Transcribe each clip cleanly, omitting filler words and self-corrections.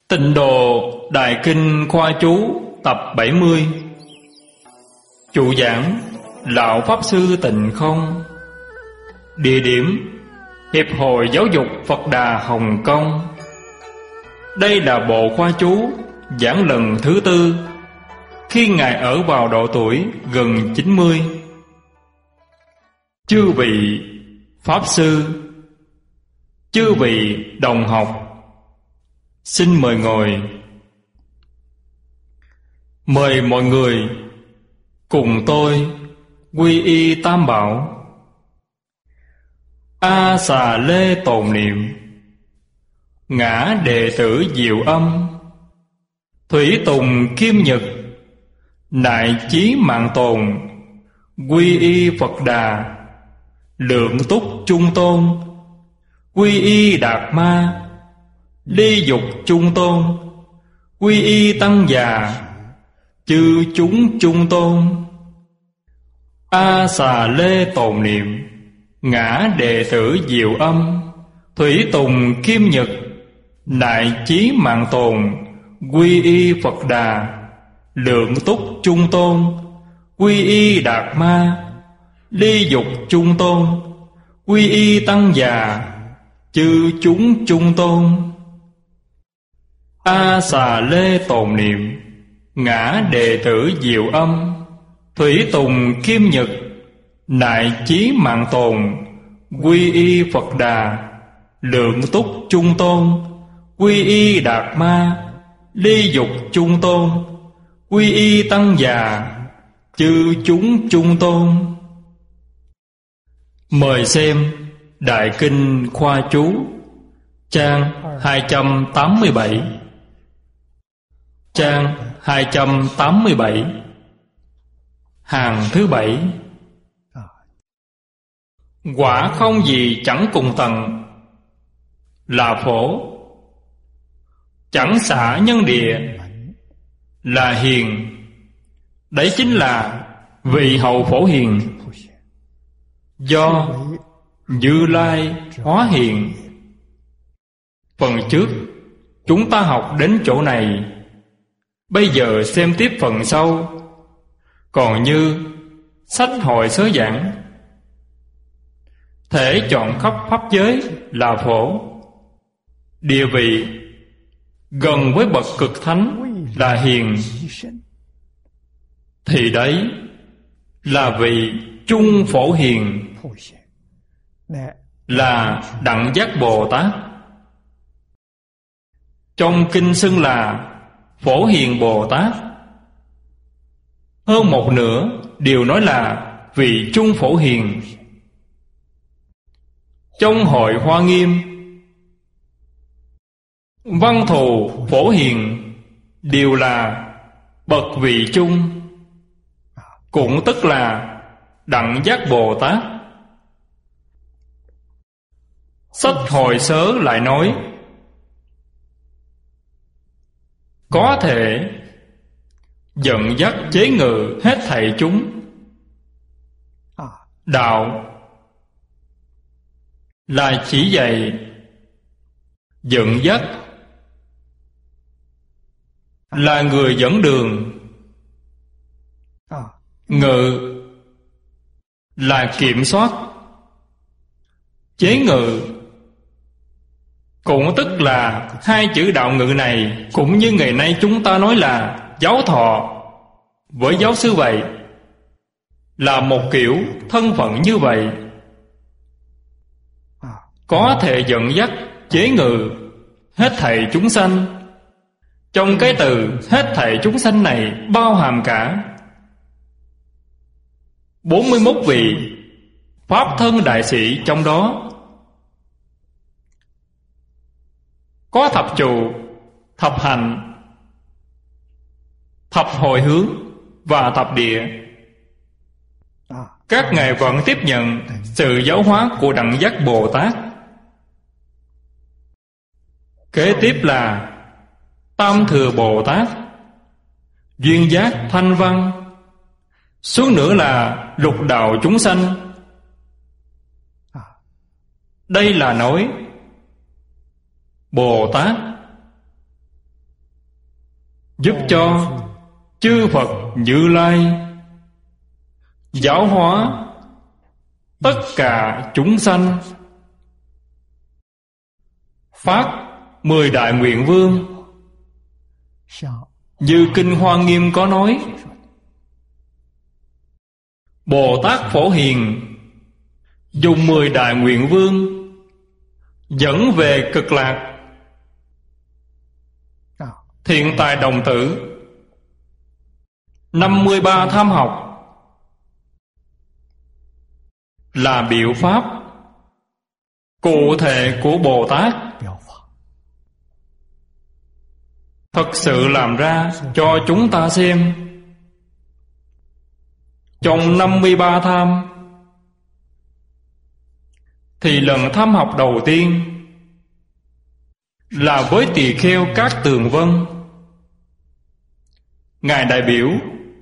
Tịnh Độ Đại Kinh Khoa Chú tập 70. Chủ giảng Lão Pháp Sư Tịnh Không. Địa điểm Hiệp hội Giáo dục Phật Đà Hồng Kông. Đây là bộ khoa chú giảng lần thứ 4 khi Ngài ở vào độ tuổi gần 90. Chư vị Pháp Sư, chư vị đồng học, xin mời ngồi. Mời mọi người cùng tôi quy y Tam Bảo. A Xà Lê tồn niệm, ngã đệ tử Diệu Âm, Thủy Tùng Kim Nhật, nại chí mạng tồn, quy y Phật Đà, lượng túc Trung Tôn, quy y Đạt Ma, ly dục Trung Tôn, quy y Tăng Già, chư chúng Trung Tôn. A Xà Lê tồn niệm, ngã đệ tử Diệu Âm, Thủy Tùng Kim Nhật, nại chí mạng tồn, quy y Phật Đà, lượng túc Trung Tôn, quy y Đạt Ma, ly dục Trung Tôn, quy y Tăng Già, chư chúng Trung Tôn. A Xà Lê tồn niệm, ngã đệ tử Diệu Âm, Thủy Tùng Kim Nhật, nại chí mạng tồn, quy y Phật Đà, lượng túc Trung Tôn, quy y Đạt Ma, ly dục Trung Tôn, quy y Tăng Già, chư chúng Trung Tôn. Mời xem Đại Kinh Khoa Chú, trang 287. Trang 287, hàng thứ 7. Quả không gì chẳng cùng tận, là phổ. Chẳng xả nhân địa, là hiền. Đấy chính là vị hậu phổ hiền, do Như Lai hóa hiền. Phần trước chúng ta học đến chỗ này, bây giờ xem tiếp phần sau. Còn như sách hội sớ giảng, thể chọn khắp pháp giới là phổ. Địa vị gần với bậc cực thánh là hiền, thì đấy là vị trung phổ hiền, là Đẳng Giác Bồ Tát. Trong kinh xưng là Phổ Hiền Bồ Tát. Hơn một nửa đều nói là vị trung phổ hiền. Trong hội Hoa Nghiêm, Văn Thù Phổ Hiền đều là bậc vị trung, cũng tức là Đẳng Giác Bồ Tát. Sách Hội Sớ lại nói, có thể dẫn dắt chế ngự hết thảy chúng. Đạo là chỉ dạy, dẫn dắt là người dẫn đường, ngự là kiểm soát, chế ngự cũng tức là hai chữ đạo ngự này, cũng như ngày nay chúng ta nói là giáo thọ với giáo sư vậy, là một kiểu thân phận như vậy. Có thể dẫn dắt, chế ngự hết thảy chúng sanh. Trong cái từ hết thảy chúng sanh này bao hàm cả 41 vị Pháp thân đại sĩ trong đó. Có thập trụ, thập hạnh, thập hồi hướng và thập địa. Các ngài vẫn tiếp nhận sự giáo hóa của Đẳng Giác Bồ Tát. Kế tiếp là Tam Thừa Bồ Tát, Duyên Giác Thanh Văn. Xuống nữa là lục đạo chúng sanh. Đây là nói Bồ Tát giúp cho chư Phật Như Lai giáo hóa tất cả chúng sanh, phát 10 đại nguyện vương. Như Kinh Hoa Nghiêm có nói, Bồ Tát Phổ Hiền dùng 10 đại nguyện vương dẫn về Cực Lạc. Thiện tài đồng tử, 53 tham học là biểu pháp cụ thể của Bồ Tát, thật sự làm ra cho chúng ta xem. Trong 53 tham thì lần tham học đầu tiên là với tỳ kheo Cát Tường Vân. Ngài đại biểu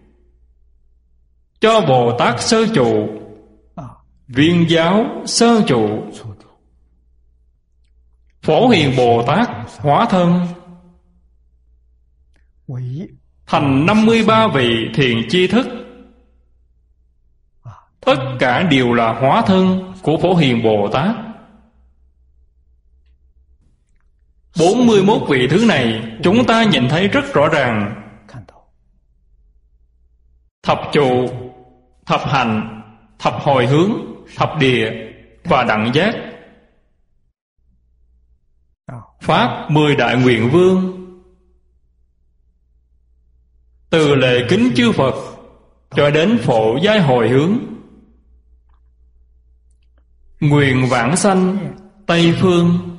cho Bồ Tát Sơ Trụ, Viên Giáo Sơ Trụ, Phổ Hiền Bồ Tát hóa thân thành 53 vị thiện tri thức. Tất cả đều là hóa thân của Phổ Hiền Bồ Tát. 41 vị thứ này chúng ta nhìn thấy rất rõ ràng. Thập trụ, thập hành, thập hồi hướng, thập địa và đẳng giác. Phát 10 đại nguyện vương, từ lễ kính chư Phật cho đến phổ giai hồi hướng, nguyện vãng sanh Tây Phương.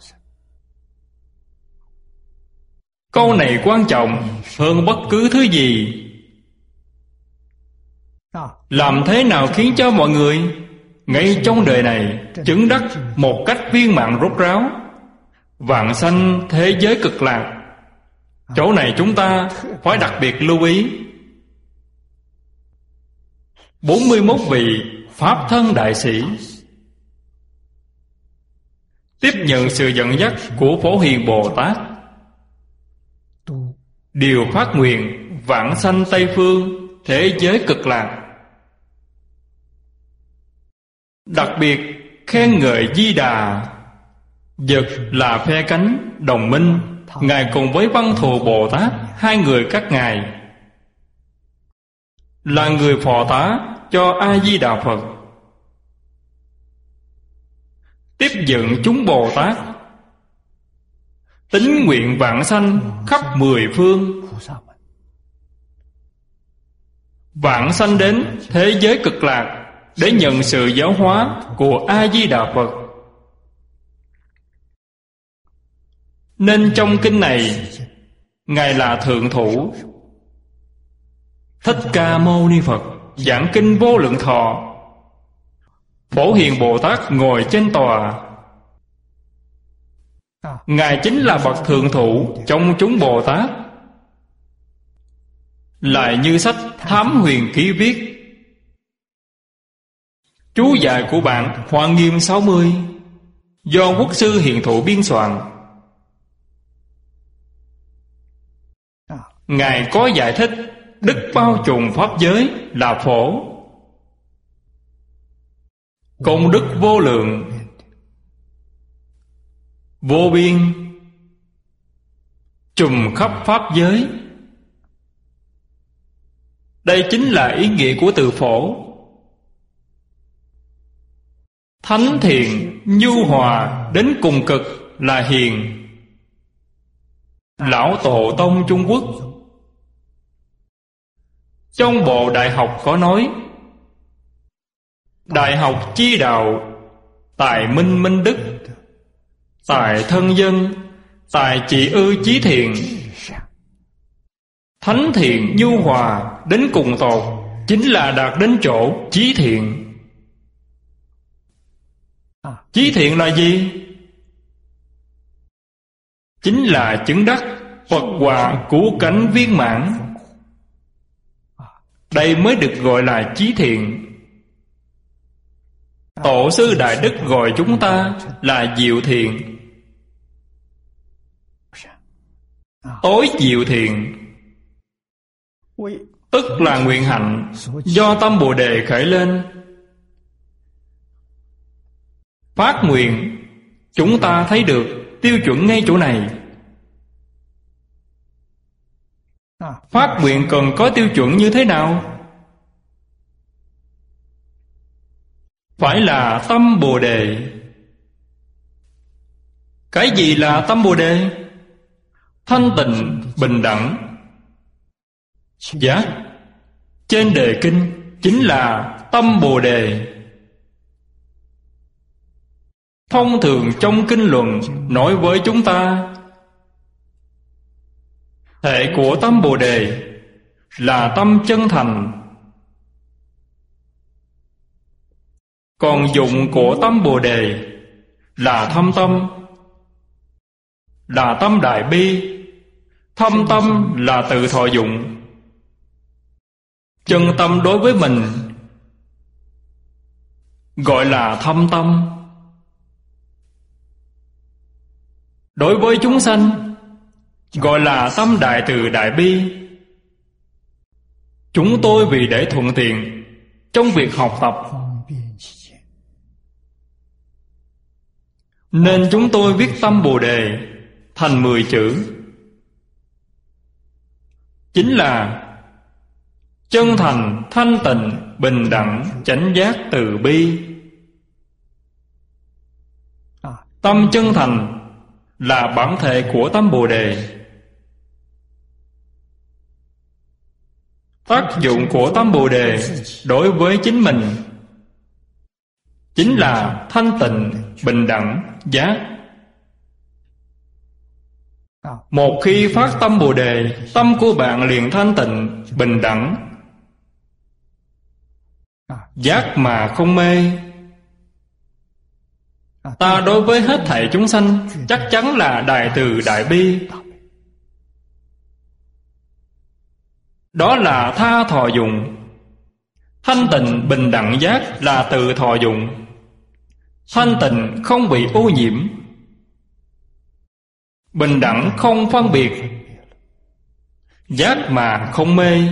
Câu này quan trọng hơn bất cứ thứ gì. Làm thế nào khiến cho mọi người ngay trong đời này chứng đắc một cách viên mãn rốt ráo, vãng sanh thế giới Cực Lạc? Chỗ này chúng ta phải đặc biệt lưu ý. 41 vị Pháp thân đại sĩ tiếp nhận sự dẫn dắt của Phổ Hiền Bồ Tát, đều phát nguyện vãng sanh Tây Phương thế giới Cực Lạc. Đặc biệt khen ngợi Di Đà, Vật là phe cánh đồng minh. Ngài cùng với Văn Thù Bồ Tát, hai người các ngài là người phò tá cho A-di-đà Phật, tiếp dựng chúng Bồ Tát tín nguyện vãng sanh khắp 10 phương, vãng sanh đến thế giới Cực Lạc để nhận sự giáo hóa của A-di-đà Phật. Nên trong kinh này, Ngài là Thượng Thủ. Thích Ca Mâu Ni Phật giảng kinh Vô Lượng Thọ, Phổ Hiền Bồ Tát ngồi trên tòa. Ngài chính là bậc Thượng Thủ trong chúng Bồ Tát. Lại như sách Thám Huyền Ký viết, chú giải của bản Hoa Nghiêm 60 do Quốc sư Hiền Thụ biên soạn. Ngài có giải thích đức bao trùm pháp giới là phổ, công đức vô lượng, vô biên, trùm khắp pháp giới. Đây chính là ý nghĩa của từ phổ. Thánh thiện nhu hòa đến cùng cực là hiền. Lão Tổ Tông Trung Quốc trong bộ Đại học có nói: Đại học chi đạo, tài minh minh đức, tài thân dân, tài trị ư chí thiện. Thánh thiện nhu hòa đến cùng tột chính là đạt đến chỗ chí thiện. Chí thiện là gì? Chính là chứng đắc Phật quả cứu cánh viên mãn. Đây mới được gọi là chí thiện. Tổ sư Đại Đức gọi chúng ta là diệu thiện. Tối diệu thiện tức là nguyện hạnh do tâm Bồ Đề khởi lên. Phát nguyện chúng ta thấy được tiêu chuẩn ngay chỗ này. Phát nguyện cần có tiêu chuẩn như thế nào? Phải là tâm Bồ Đề. Cái gì là tâm Bồ Đề? Thanh tịnh, bình đẳng, giác. Trên đề kinh chính là tâm Bồ Đề. Thông thường trong kinh luận nói với chúng ta, thể của tâm Bồ Đề là tâm chân thành, còn dụng của tâm Bồ Đề là thâm tâm, là tâm đại bi. Thâm tâm là tự thọ dụng. Chân tâm đối với mình gọi là thâm tâm. Đối với chúng sanh gọi là tâm đại từ đại bi. Chúng tôi vì để thuận tiện trong việc học tập nên chúng tôi viết tâm Bồ Đề thành 10 chữ. Chính là chân thành, thanh tịnh, bình đẳng, chánh giác, từ bi. Tâm chân thành là bản thể của tâm Bồ Đề. Tác dụng của tâm Bồ Đề đối với chính mình chính là thanh tịnh, bình đẳng, giác. Một khi phát tâm Bồ Đề, tâm của bạn liền thanh tịnh, bình đẳng, giác mà không mê. Ta đối với hết thảy chúng sanh chắc chắn là đại từ đại bi. Đó là tha thọ dụng. Thanh tịnh bình đẳng giác là từ thọ dụng. Thanh tịnh không bị ô nhiễm, bình đẳng không phân biệt, giác mà không mê.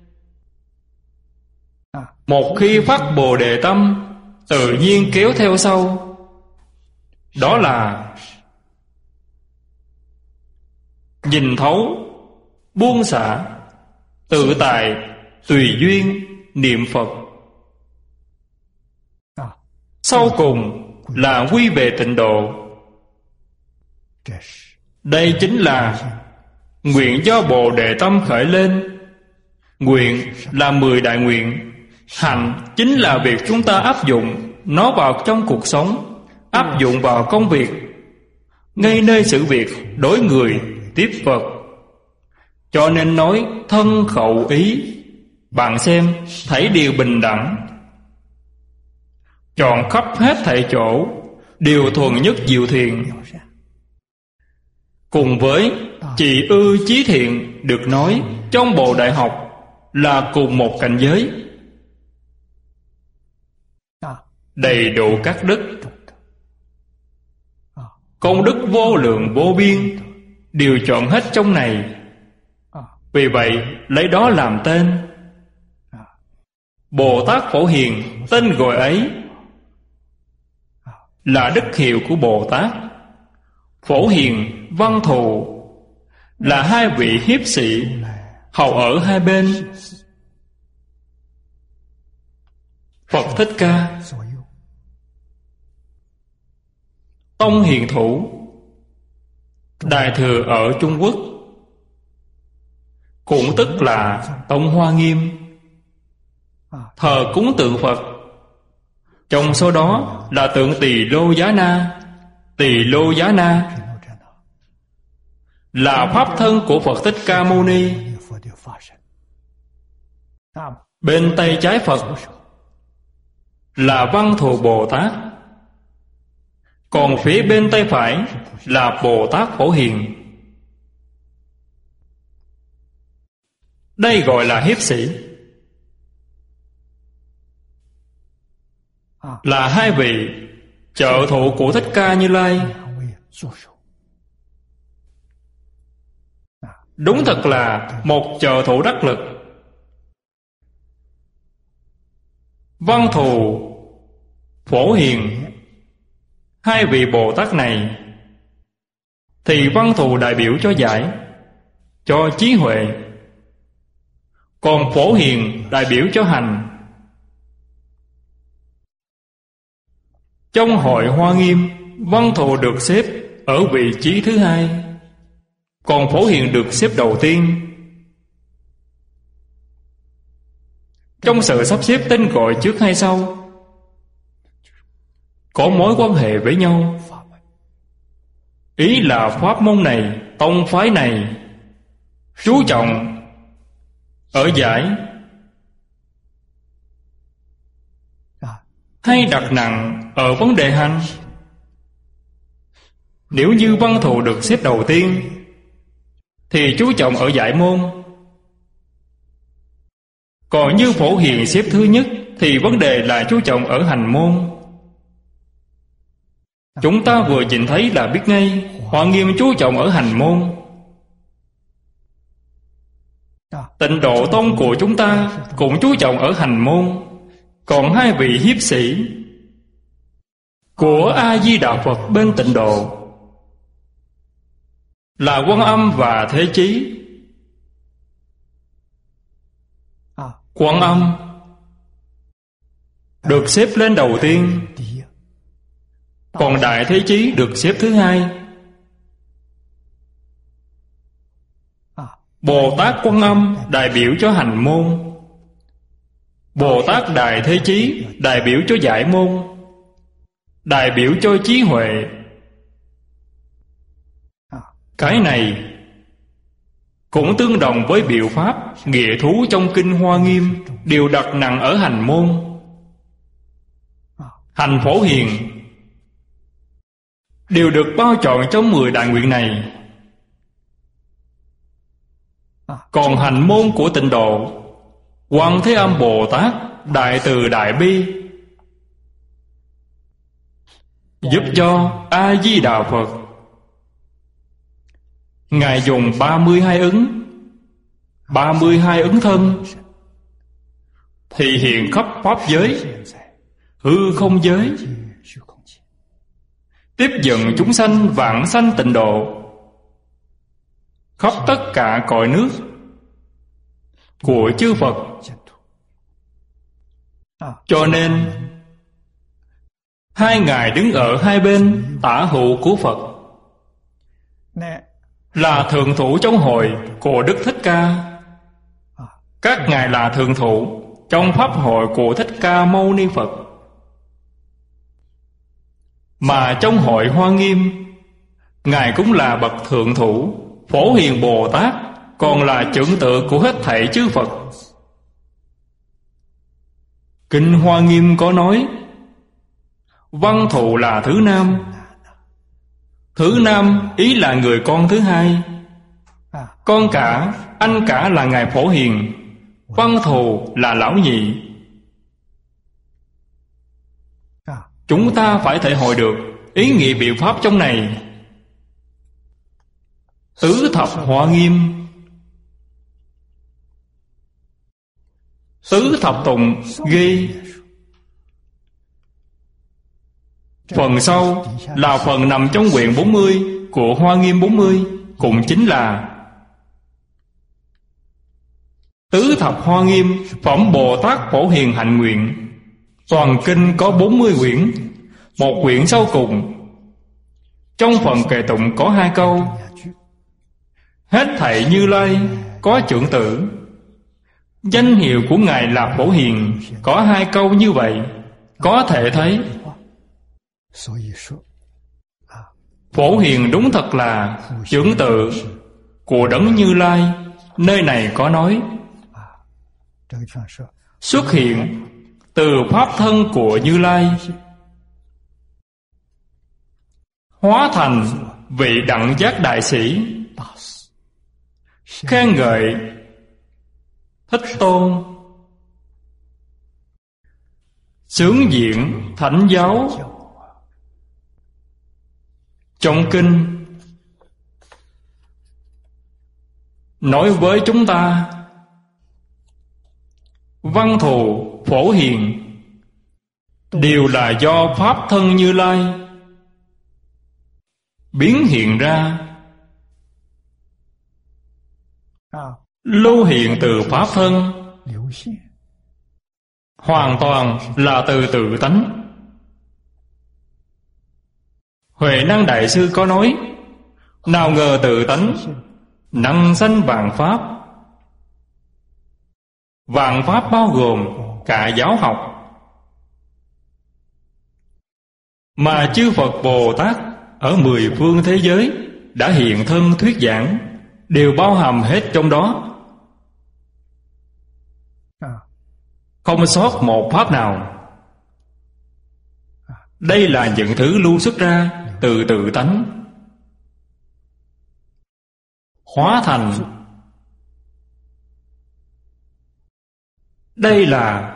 Một khi phát Bồ Đề tâm, tự nhiên kéo theo sau. Đó là nhìn thấu, buông xả, tự tại, tùy duyên, niệm Phật. Sau cùng là quy về tịnh độ. Đây chính là nguyện do Bồ Đề tâm khởi lên. Nguyện là 10 đại nguyện. Hạnh chính là việc chúng ta áp dụng nó vào trong cuộc sống, áp dụng vào công việc, ngay nơi sự việc, đối người, tiếp vật. Cho nên nói thân khẩu ý. Bạn xem, thấy điều bình đẳng, chọn khắp hết thảy chỗ, điều thuần nhất diệu thiện. Cùng với trì ư chí thiện được nói trong bộ đại học là cùng một cảnh giới, đầy đủ các đức, công đức vô lượng vô biên, đều chọn hết trong này. Vì vậy lấy đó làm tên. Bồ Tát Phổ Hiền, tên gọi ấy là đức hiệu của Bồ Tát. Phổ Hiền, Văn Thù là hai vị hiếp sĩ hầu ở hai bên. Phật Thích Ca, Tông Hiền Thủ, Đại Thừa ở Trung Quốc, cũng tức là Tông Hoa Nghiêm, thờ cúng tượng Phật. Trong số đó là tượng Tỳ Lô Giá Na. Tỳ Lô Giá Na là pháp thân của Phật Thích Ca Mâu Ni. Bên tay trái Phật là Văn Thù Bồ Tát, còn phía bên tay phải là Bồ Tát Phổ Hiền. Đây gọi là hiếp sĩ, là hai vị trợ thủ của Thích Ca Như Lai. Đúng thật là một trợ thủ đắc lực, Văn Thù, Phổ Hiền, hai vị Bồ Tát này thì Văn Thù đại biểu cho giải, cho trí huệ, còn Phổ Hiền đại biểu cho hành. Trong hội Hoa Nghiêm, Văn Thù được xếp ở vị trí thứ hai, còn Phổ Hiền được xếp đầu tiên. Trong sự sắp xếp tên gọi trước hay sau có mối quan hệ với nhau. Ý là pháp môn này, tông phái này chú trọng ở giải hay đặt nặng ở vấn đề hành. Nếu như Văn Thù được xếp đầu tiên thì chú trọng ở giải môn, còn như Phổ Hiền xếp thứ nhất thì vấn đề là chú trọng ở hành môn. Chúng ta vừa nhìn thấy là biết ngay Hoa Nghiêm chú trọng ở hành môn. Tịnh Độ Tông của chúng ta cũng chú trọng ở hành môn. Còn hai vị hiếp sĩ của A Di Đà Phật bên Tịnh Độ là Quan Âm và Thế Chí. Quan Âm được xếp lên đầu tiên, còn Đại Thế Chí được xếp thứ hai. Bồ Tát Quan Âm đại biểu cho hành môn, Bồ Tát Đại Thế Chí đại biểu cho giải môn, đại biểu cho trí huệ. Cái này cũng tương đồng với biểu pháp nghĩa thú trong Kinh Hoa Nghiêm, đều đặt nặng ở hành môn. Hành Phổ Hiền đều được bao trọn trong 10 đại nguyện này. Còn hành môn của Tịnh Độ, Quan Thế Âm Bồ Tát đại từ đại bi giúp cho A Di Đà Phật. Ngài dùng 32 ứng, 32 ứng thân thì hiện khắp pháp giới, hư không giới, tiếp dẫn chúng sanh vãng sanh tịnh độ, khắp tất cả cõi nước của chư Phật. Cho nên hai ngài đứng ở hai bên tả hữu của Phật, là thượng thủ trong hội của Đức Thích Ca. Các ngài là thượng thủ trong pháp hội của Thích Ca Mâu Ni Phật. Mà trong hội Hoa Nghiêm, ngài cũng là bậc thượng thủ. Phổ Hiền Bồ Tát còn là trưởng tự của hết thảy chư Phật. Kinh Hoa Nghiêm có nói Văn Thù là thứ nam. Thứ nam ý là người con thứ hai. Con cả, anh cả là ngài Phổ Hiền. Văn Thù là lão nhị. Chúng ta phải thể hội được ý nghĩa biện pháp trong này. Tứ thập Hoa Nghiêm, tứ thập tụng ghi. Phần sau là phần nằm trong quyển 40 của Hoa Nghiêm 40, cũng chính là tứ thập Hoa Nghiêm phẩm Bồ Tát Phổ Hiền hạnh nguyện. Toàn kinh có 40 quyển. Một quyển sau cùng, trong phần kệ tụng có 2 câu: hết thảy Như Lai có trưởng tử. Danh hiệu của ngài là Phổ Hiền có 2 câu như vậy. Có thể thấy Phổ Hiền đúng thật là trưởng tự của Đấng Như Lai. Nơi này có nói xuất hiện từ pháp thân của Như Lai, hóa thành vị đẳng giác đại sĩ, khen ngợi Thích Tôn, xướng diễn thánh giáo. Trong kinh nói với chúng ta Văn Thù Phổ Hiền đều là do Pháp thân Như Lai biến hiện ra. Lưu hiện từ Pháp thân hoàn toàn là từ tự tánh. Huệ Năng Đại Sư có nói: nào ngờ tự tánh năng sanh vạn pháp. Vạn pháp bao gồm cả giáo học, mà chư Phật Bồ Tát ở 10 phương thế giới đã hiện thân thuyết giảng, đều bao hàm hết trong đó, không sót một pháp nào. Đây là những thứ lưu xuất ra từ tự tánh, hóa thành. Đây là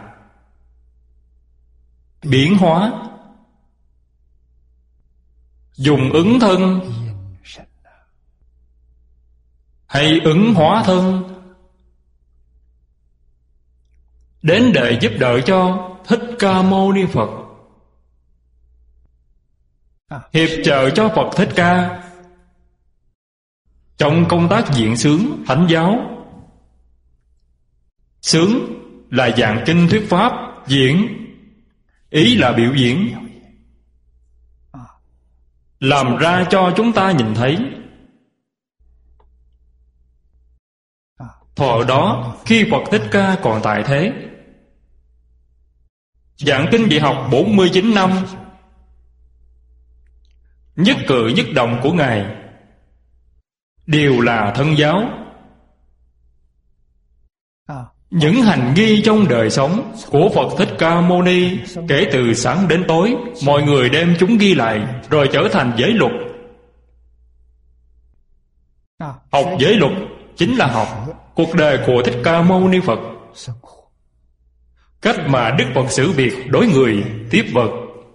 biến hóa, dùng ứng thân hay ứng hóa thân đến để giúp đỡ cho Thích Ca Mâu Ni Phật, hiệp trợ cho Phật Thích Ca trong công tác diễn xướng thánh giáo. Xướng là giảng kinh thuyết pháp, diễn ý là biểu diễn, làm ra cho chúng ta nhìn thấy. Thuở đó khi Phật Thích Ca còn tại thế, giảng kinh dạy học 49 năm, nhất cử nhất động của Ngài đều là thân giáo. Những hành nghi trong đời sống của Phật Thích Ca Mâu Ni, kể từ sáng đến tối, mọi người đem chúng ghi lại, rồi trở thành giới luật. Học giới luật chính là học cuộc đời của Thích Ca Mâu Ni Phật, cách mà Đức Phật xử việc đối người, tiếp vật.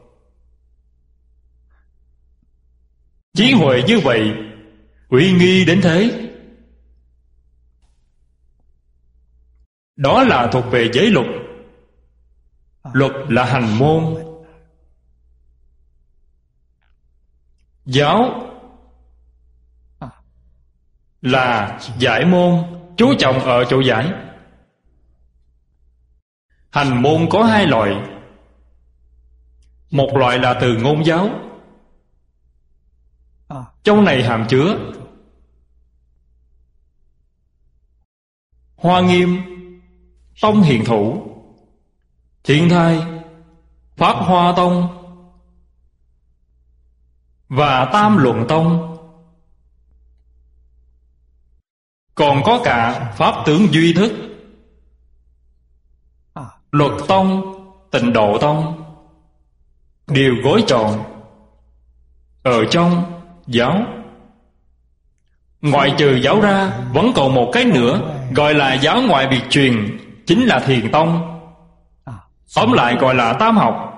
Trí huệ như vậy, uy nghi đến thế. Đó là thuộc về giới luật. Luật là hành môn. Giáo là giải môn, chú trọng ở chỗ giải. Hành môn có hai loại. Một loại là từ ngôn giáo, trong này hàm chứa Hoa Nghiêm, Tông Hiền Thủ, Thiện Thai, Pháp Hoa Tông và Tam Luận Tông. Còn có cả Pháp Tướng Duy Thức, Luật Tông, Tịnh Độ Tông, đều gói trọn ở trong giáo. Ngoại trừ giáo ra, vẫn còn một cái nữa, gọi là giáo ngoại biệt truyền, chính là Thiền Tông. Tóm lại gọi là tam học.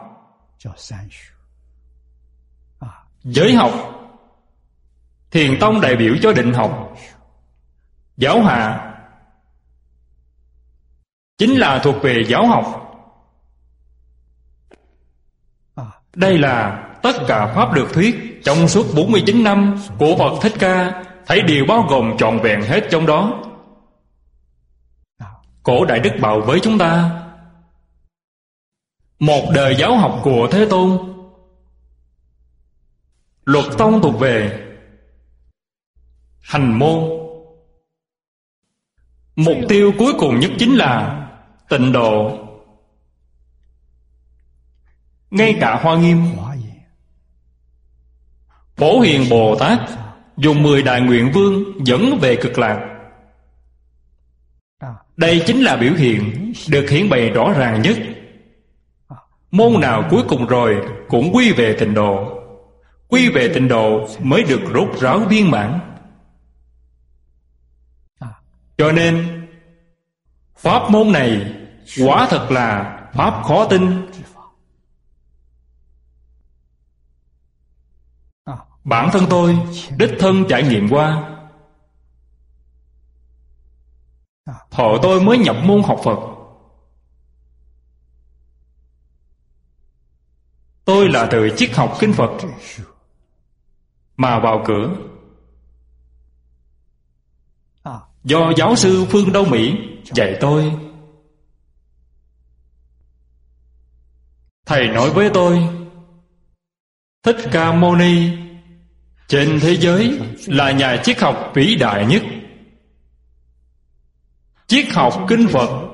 Giới học, Thiền Tông đại biểu cho định học. Giáo hạ chính là thuộc về giáo học. Đây là tất cả pháp được thuyết trong suốt 49 năm của Phật Thích Ca, thấy đều bao gồm trọn vẹn hết trong đó. Cổ Đại Đức bảo với chúng ta, một đời giáo học của Thế Tôn. Luật tông thuộc về hành môn. Mục tiêu cuối cùng nhất chính là tịnh độ. Ngay cả Hoa Nghiêm, Phổ Hiền Bồ Tát dùng 10 đại nguyện vương dẫn về cực lạc. Đây chính là biểu hiện được hiển bày rõ ràng nhất. Môn nào cuối cùng rồi cũng quy về tịnh độ. Quy về tịnh độ mới được rốt ráo viên mãn. Cho nên pháp môn này quả thật là pháp khó tin. Bản thân tôi đích thân trải nghiệm qua. Thọ tôi mới nhập môn học Phật, Tôi là từ triết học kinh Phật mà vào cửa. Do giáo sư Phương Đông Mỹ dạy tôi. Thầy nói với tôi, Thích Ca Mâu Ni trên thế giới là nhà triết học vĩ đại nhất. Triết học kinh Phật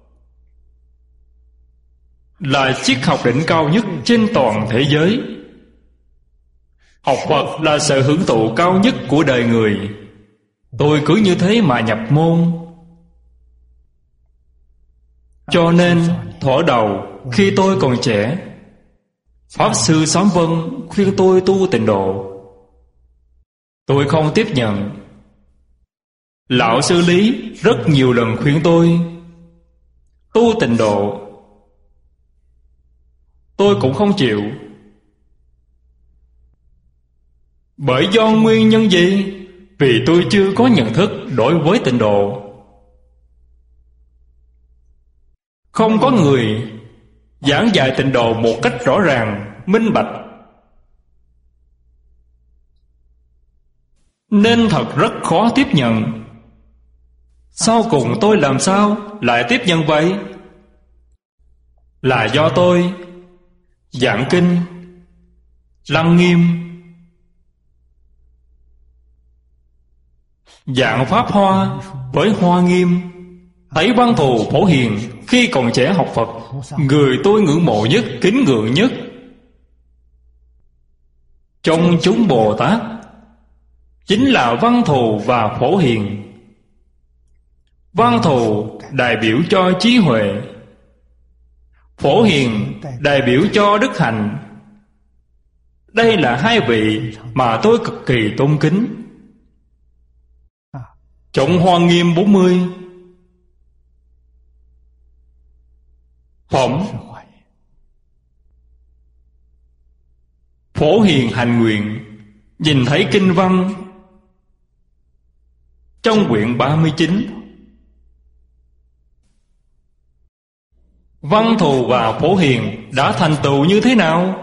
là triết học đỉnh cao nhất trên toàn thế giới. Học Phật là sự hưởng thụ cao nhất của đời người. Tôi cứ như thế mà nhập môn. Cho nên thuở đầu khi tôi còn trẻ, Pháp Sư Sám Vân khuyên tôi tu tịnh độ. Tôi không tiếp nhận. Lão Sư Lý rất nhiều lần khuyên tôi tu tịnh độ. Tôi cũng không chịu. Bởi do nguyên nhân gì? Vì tôi chưa có nhận thức đối với tịnh độ. Không có người giảng dạy tịnh độ một cách rõ ràng, minh bạch, nên thật rất khó tiếp nhận. Sau cùng tôi làm sao lại tiếp nhận vậy? Là do tôi giảng kinh Lăng Nghiêm, giảng Pháp Hoa với Hoa Nghiêm, thấy Văn Thù Phổ Hiền khi còn trẻ học Phật, người tôi ngưỡng mộ nhất, kính ngưỡng nhất trong chúng Bồ Tát chính là Văn Thù và Phổ Hiền. Văn Thù đại biểu cho trí huệ, Phổ Hiền đại biểu cho đức hạnh. Đây là hai vị mà tôi cực kỳ tôn kính. Trọng Hoa Nghiêm 40 phẩm Phổ Hiền hành nguyện, nhìn thấy kinh văn trong quyển 39. Văn Thù và Phổ Hiền đã thành tựu như thế nào?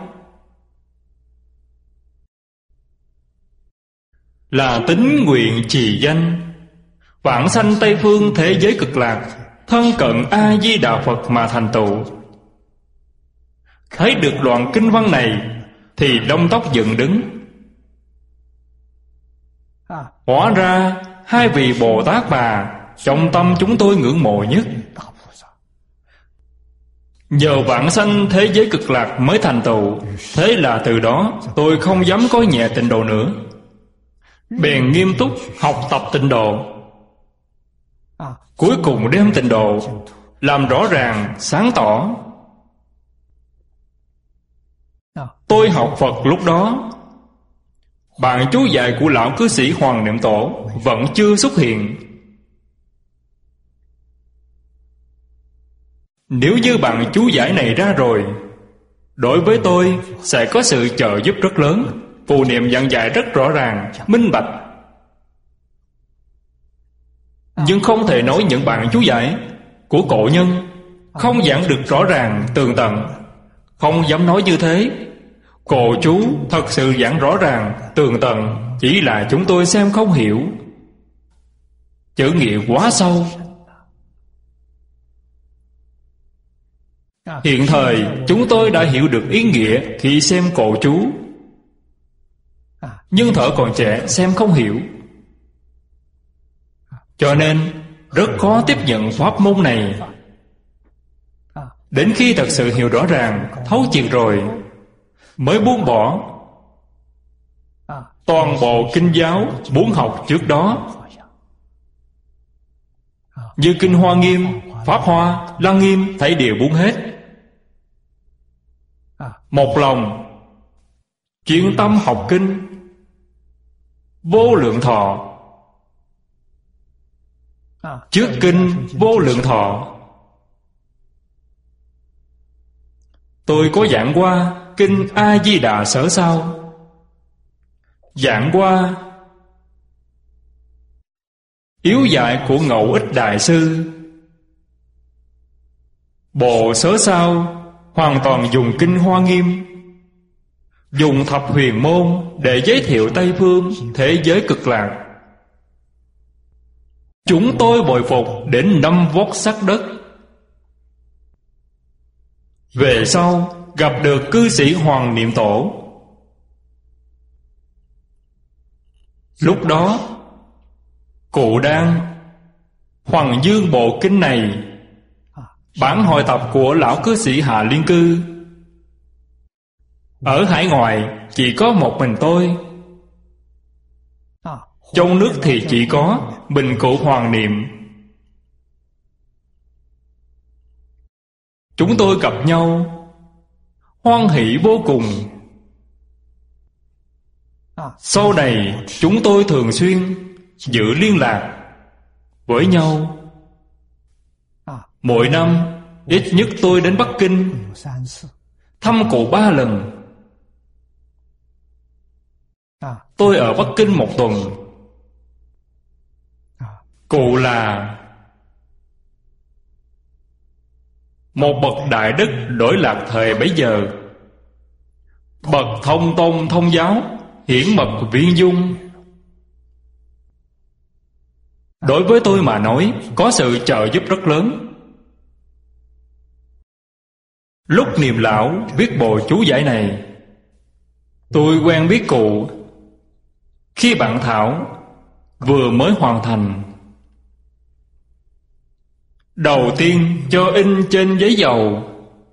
Là tín nguyện trì danh, vãng sanh Tây Phương thế giới cực lạc, thân cận A-di-đà Phật mà thành tựu. Thấy được đoạn kinh văn này thì lông tóc dựng đứng. Hóa ra hai vị Bồ Tát mà trong tâm chúng tôi ngưỡng mộ nhất, nhờ vãng sanh thế giới cực lạc mới thành tựu. Thế là từ đó tôi không dám coi nhẹ tịnh độ nữa, bèn nghiêm túc học tập tịnh độ. Cuối cùng đem tịnh độ làm rõ ràng, sáng tỏ. Tôi học Phật lúc đó, bạn chú dạy của lão cư sĩ Hoàng Niệm Tổ vẫn chưa xuất hiện. Nếu như bạn chú giải này ra rồi, đối với tôi sẽ có sự trợ giúp rất lớn. Phù niệm giảng dạy rất rõ ràng, minh bạch. Nhưng không thể nói những bạn chú giải của cổ nhân không giảng được rõ ràng, tường tận. Không dám nói như thế. Cổ chú thật sự giảng rõ ràng, tường tận, chỉ là chúng tôi xem không hiểu. Chữ nghĩa quá sâu. Hiện thời chúng tôi đã hiểu được ý nghĩa khi xem cổ chú, nhưng thuở còn trẻ xem không hiểu, cho nên rất khó tiếp nhận pháp môn này. Đến khi thật sự hiểu rõ ràng, thấu triệt rồi, mới buông bỏ toàn bộ kinh giáo muốn học trước đó. Như kinh Hoa Nghiêm, Pháp Hoa, Lăng Nghiêm thấy đều buông hết. Một lòng chuyên tâm học kinh Vô Lượng Thọ. Trước kinh Vô Lượng Thọ, tôi có giảng qua kinh A-di-đà Sở Sao, giảng qua yếu dạy của Ngẫu Ích Đại Sư. Bộ Sở Sao hoàn toàn dùng kinh Hoa Nghiêm, dùng thập huyền môn để giới thiệu Tây Phương, thế giới cực lạc. Chúng tôi bội phục đến 5 vóc sắc đất. Về sau gặp được cư sĩ Hoàng Niệm Tổ. Lúc đó cụ đang Hoằng Dương bộ kinh này, bản hội tập của lão cư sĩ Hạ Liên Cư. Ở hải ngoại chỉ có một mình tôi, trong nước thì chỉ có mình cụ Hoàng Niệm. Chúng tôi gặp nhau, hoan hỷ vô cùng. Sau này chúng tôi thường xuyên giữ liên lạc với nhau. Mỗi năm ít nhất tôi đến Bắc Kinh thăm cụ 3 lần. Tôi ở Bắc Kinh 1 tuần. Cụ là một bậc đại đức đổi lạc thời bấy giờ, bậc thông tôn thông giáo, hiển mật viên dung. Đối với tôi mà nói, có sự trợ giúp rất lớn. Lúc Niệm lão viết bộ chú giải này, tôi quen biết cụ khi bản thảo vừa mới hoàn thành. Đầu tiên cho in trên giấy dầu,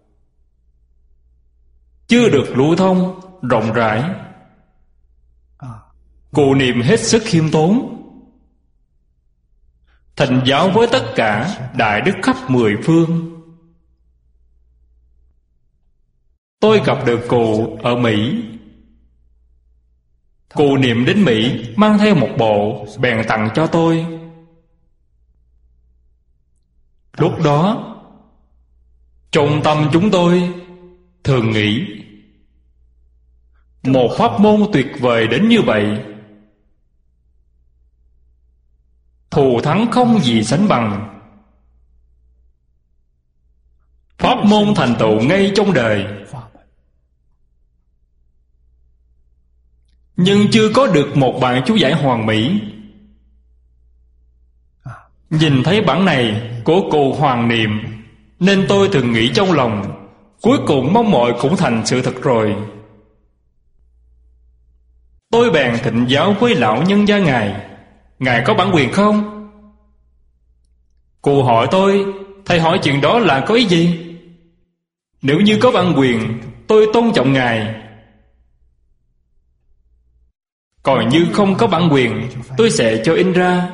chưa được lưu thông rộng rãi. Cụ Niệm hết sức khiêm tốn, thành giáo với tất cả đại đức khắp 10 phương. Tôi gặp được cụ ở Mỹ. Cụ Niệm đến Mỹ mang theo một bộ, bèn tặng cho tôi. Lúc đó trong tâm chúng tôi thường nghĩ, một pháp môn tuyệt vời đến như vậy, thù thắng không gì sánh bằng. Pháp môn thành tựu ngay trong đời, nhưng chưa có được một bản chú giải hoàn mỹ. Nhìn thấy bản này của cụ Hoàng Niệm, nên tôi thường nghĩ trong lòng, cuối cùng mong mọi cũng thành sự thật rồi. Tôi bèn thịnh giáo với lão nhân gia ngài, ngài có bản quyền không? Cụ hỏi tôi, thầy hỏi chuyện đó là có ý gì? Nếu như có bản quyền, tôi tôn trọng ngài. Còn như không có bản quyền, tôi sẽ cho in ra.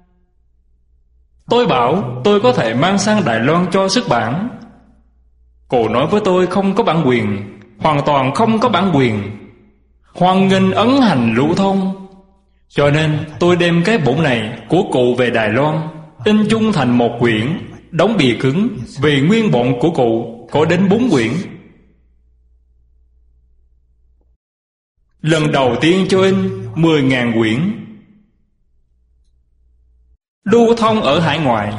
Tôi bảo tôi có thể mang sang Đài Loan cho xuất bản. Cụ nói với tôi không có bản quyền, hoàn toàn không có bản quyền, hoan nghênh ấn hành lưu thông. Cho nên tôi đem cái bổn này của cụ về Đài Loan, in chung thành một quyển, đóng bìa cứng. Vì nguyên bọn của cụ có đến 4 quyển. Lần đầu tiên cho in 10.000 quyển, lưu thông ở hải ngoại.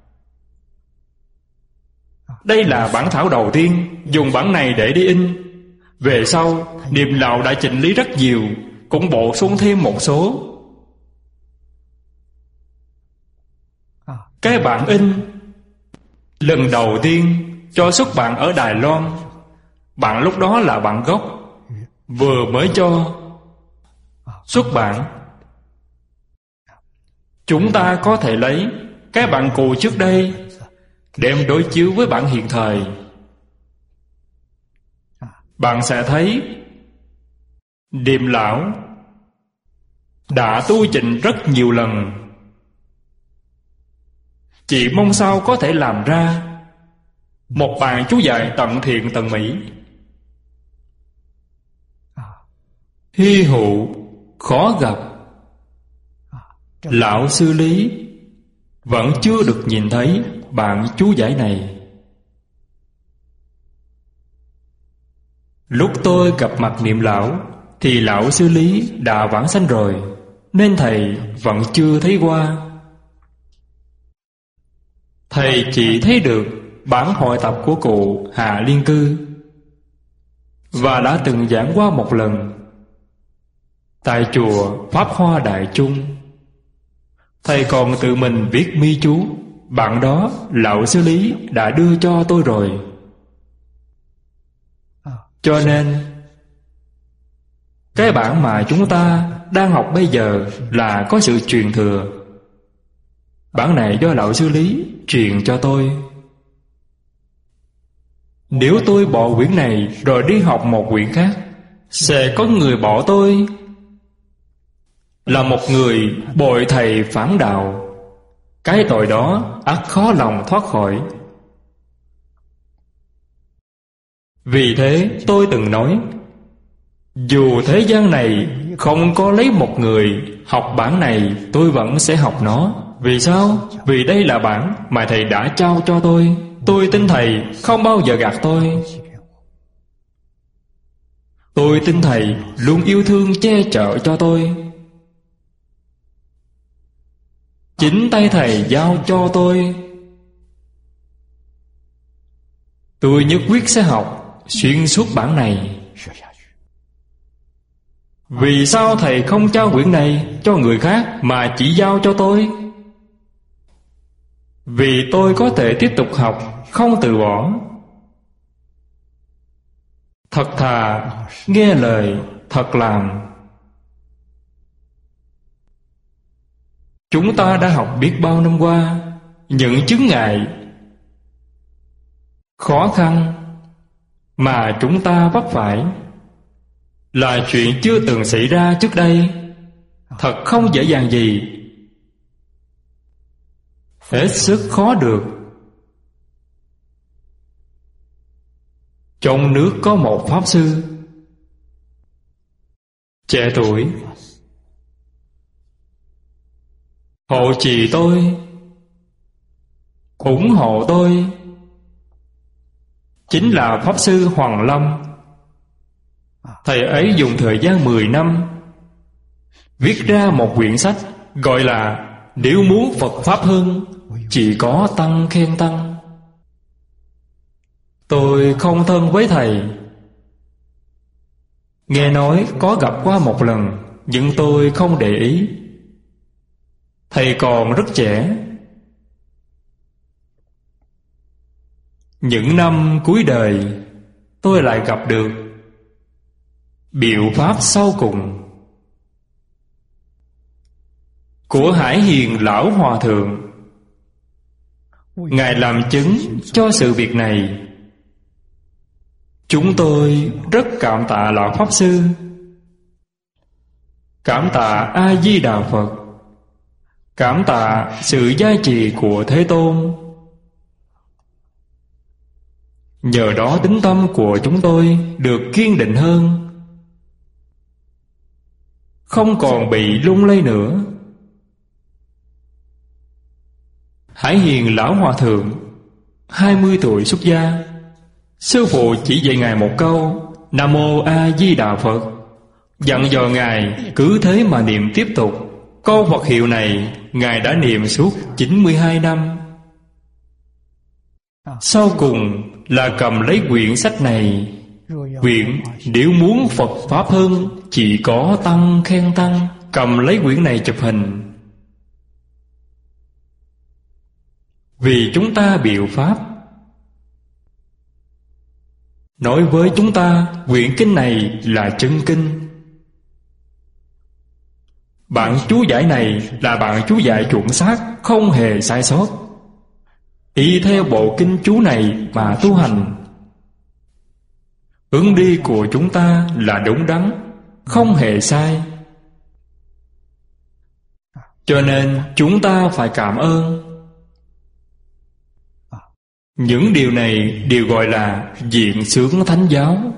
Đây là bản thảo đầu tiên, dùng bản này để đi in. Về sau Niệm lão đã chỉnh lý rất nhiều, cũng bổ sung thêm một số. Cái bản in lần đầu tiên cho xuất bản ở Đài Loan, bản lúc đó là bản gốc, vừa mới cho xuất bản. Chúng ta có thể lấy cái bản cũ trước đây, đem đối chiếu với bản hiện thời. Bạn sẽ thấy Niệm lão đã tu chỉnh rất nhiều lần. Chỉ mong sao có thể làm ra một bản chú giải tận thiện tận mỹ. Hy hữu khó gặp. Lão sư Lý vẫn chưa được nhìn thấy bản chú giải này. Lúc tôi gặp mặt Niệm lão thì lão sư Lý đã vãng sanh rồi, nên thầy vẫn chưa thấy qua. Thầy chỉ thấy được bản hội tập của cụ Hạ Liên Cư. và đã từng giảng qua một lần tại chùa Pháp Hoa Đại Chung. Thầy còn tự mình viết mi chú. Bạn đó lão sư Lý đã đưa cho tôi rồi. Cho nên cái bản mà chúng ta đang học bây giờ là có sự truyền thừa. Bản này do lão sư Lý truyền cho tôi. Nếu tôi bỏ quyển này rồi đi học một quyển khác, sẽ có người bỏ tôi là một người bội thầy phản đạo. Cái tội đó ắt khó lòng thoát khỏi. Vì thế tôi từng nói, dù thế gian này không có lấy một người học bản này, tôi vẫn sẽ học nó. Vì sao? Vì đây là bản mà thầy đã trao cho tôi. Tôi tin thầy không bao giờ gạt tôi. Tôi tin thầy luôn yêu thương che chở cho tôi. Chính tay thầy giao cho tôi. Tôi nhất quyết sẽ học xuyên suốt bản này. Vì sao thầy không trao quyển này cho người khác mà chỉ giao cho tôi? Vì tôi có thể tiếp tục học, không từ bỏ. Thật thà, nghe lời, thật làm. Chúng ta đã học biết bao năm qua, những chướng ngại, khó khăn mà chúng ta vấp phải là chuyện chưa từng xảy ra trước đây. Thật không dễ dàng gì, hết sức khó được. Trong nước có một Pháp Sư trẻ tuổi hộ trì tôi, ủng hộ tôi, chính là Pháp Sư Hoàng Lâm. Thầy ấy dùng thời gian 10 năm viết ra một quyển sách gọi là Nếu muốn Phật Pháp hưng, chỉ có tăng khen tăng. Tôi không thân với thầy, nghe nói có gặp qua một lần, nhưng tôi không để ý. Thầy còn rất trẻ. Những năm cuối đời, tôi lại gặp được Biệu Pháp sau cùng của Hải Hiền Lão Hòa Thượng. Ngài làm chứng cho sự việc này. Chúng tôi rất cảm tạ Lão Pháp Sư, cảm tạ A-di-đà Phật, cảm tạ sự gia trì của Thế Tôn. Nhờ đó tín tâm của chúng tôi được kiên định hơn, không còn bị lung lay nữa. Hải Hiền Lão Hòa Thượng 20 tuổi xuất gia. Sư phụ chỉ dạy Ngài một câu Nam Mô A Di Đà Phật, dặn dò Ngài cứ thế mà niệm tiếp tục. Câu Phật hiệu này Ngài đã niệm suốt 92 năm. Sau cùng là cầm lấy quyển sách này, quyển Nếu muốn Phật Pháp hưng, chỉ có tăng khen tăng. Cầm lấy quyển này chụp hình. Vì chúng ta biệu Pháp, nói với chúng ta quyển kinh này là chân kinh. Bản chú giải này là bản chú giải chuẩn xác, không hề sai sót. Y theo bộ kinh chú này mà tu hành, hướng đi của chúng ta là đúng đắn, không hề sai. Cho nên chúng ta phải cảm ơn. Những điều này đều gọi là diện xướng thánh giáo.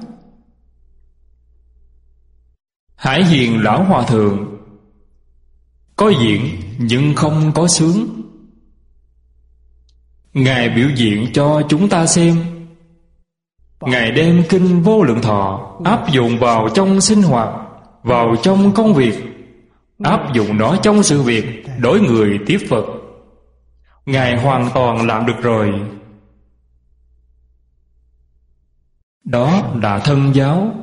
Hải Hiền Lão Hòa Thượng có diện nhưng không có xướng. Ngài biểu diễn cho chúng ta xem. Ngài đem kinh Vô Lượng Thọ áp dụng vào trong sinh hoạt, vào trong công việc, áp dụng nó trong sự việc đối người tiếp Phật. Ngài hoàn toàn làm được rồi. Đó là thân giáo.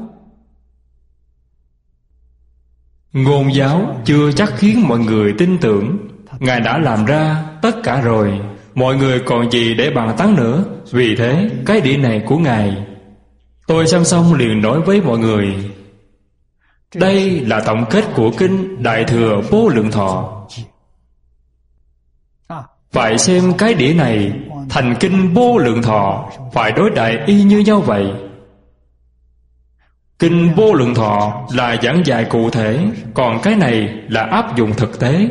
Ngôn giáo chưa chắc khiến mọi người tin tưởng. Ngài đã làm ra tất cả rồi, mọi người còn gì để bàn tán nữa. Vì thế cái đĩa này của Ngài. Tôi xem xong liền nói với mọi người, đây là tổng kết của kinh Đại Thừa Vô Lượng Thọ. Phải xem cái đĩa này thành kinh Vô Lượng Thọ, phải đối đại y như nhau vậy. Kinh Vô Lượng Thọ là giảng dạy cụ thể, còn cái này là áp dụng thực tế.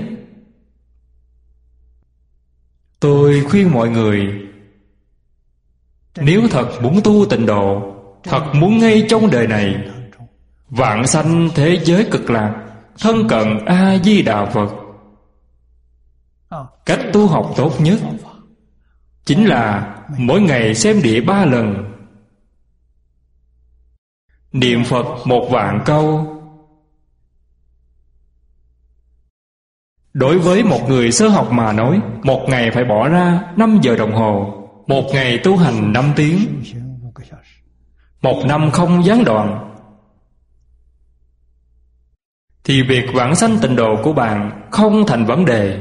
Tôi khuyên mọi người, nếu thật muốn tu tịnh độ, thật muốn ngay trong đời này vãng sanh thế giới cực lạc, thân cận A Di Đà Phật, cách tu học tốt nhất chính là mỗi ngày xem đĩa 3 lần, niệm Phật 1.000.000 câu. Đối với một người sơ học mà nói, một ngày phải bỏ ra 5 giờ đồng hồ, một ngày tu hành 5 tiếng, 1 năm không gián đoạn, thì việc vãng sanh tịnh độ của bạn không thành vấn đề.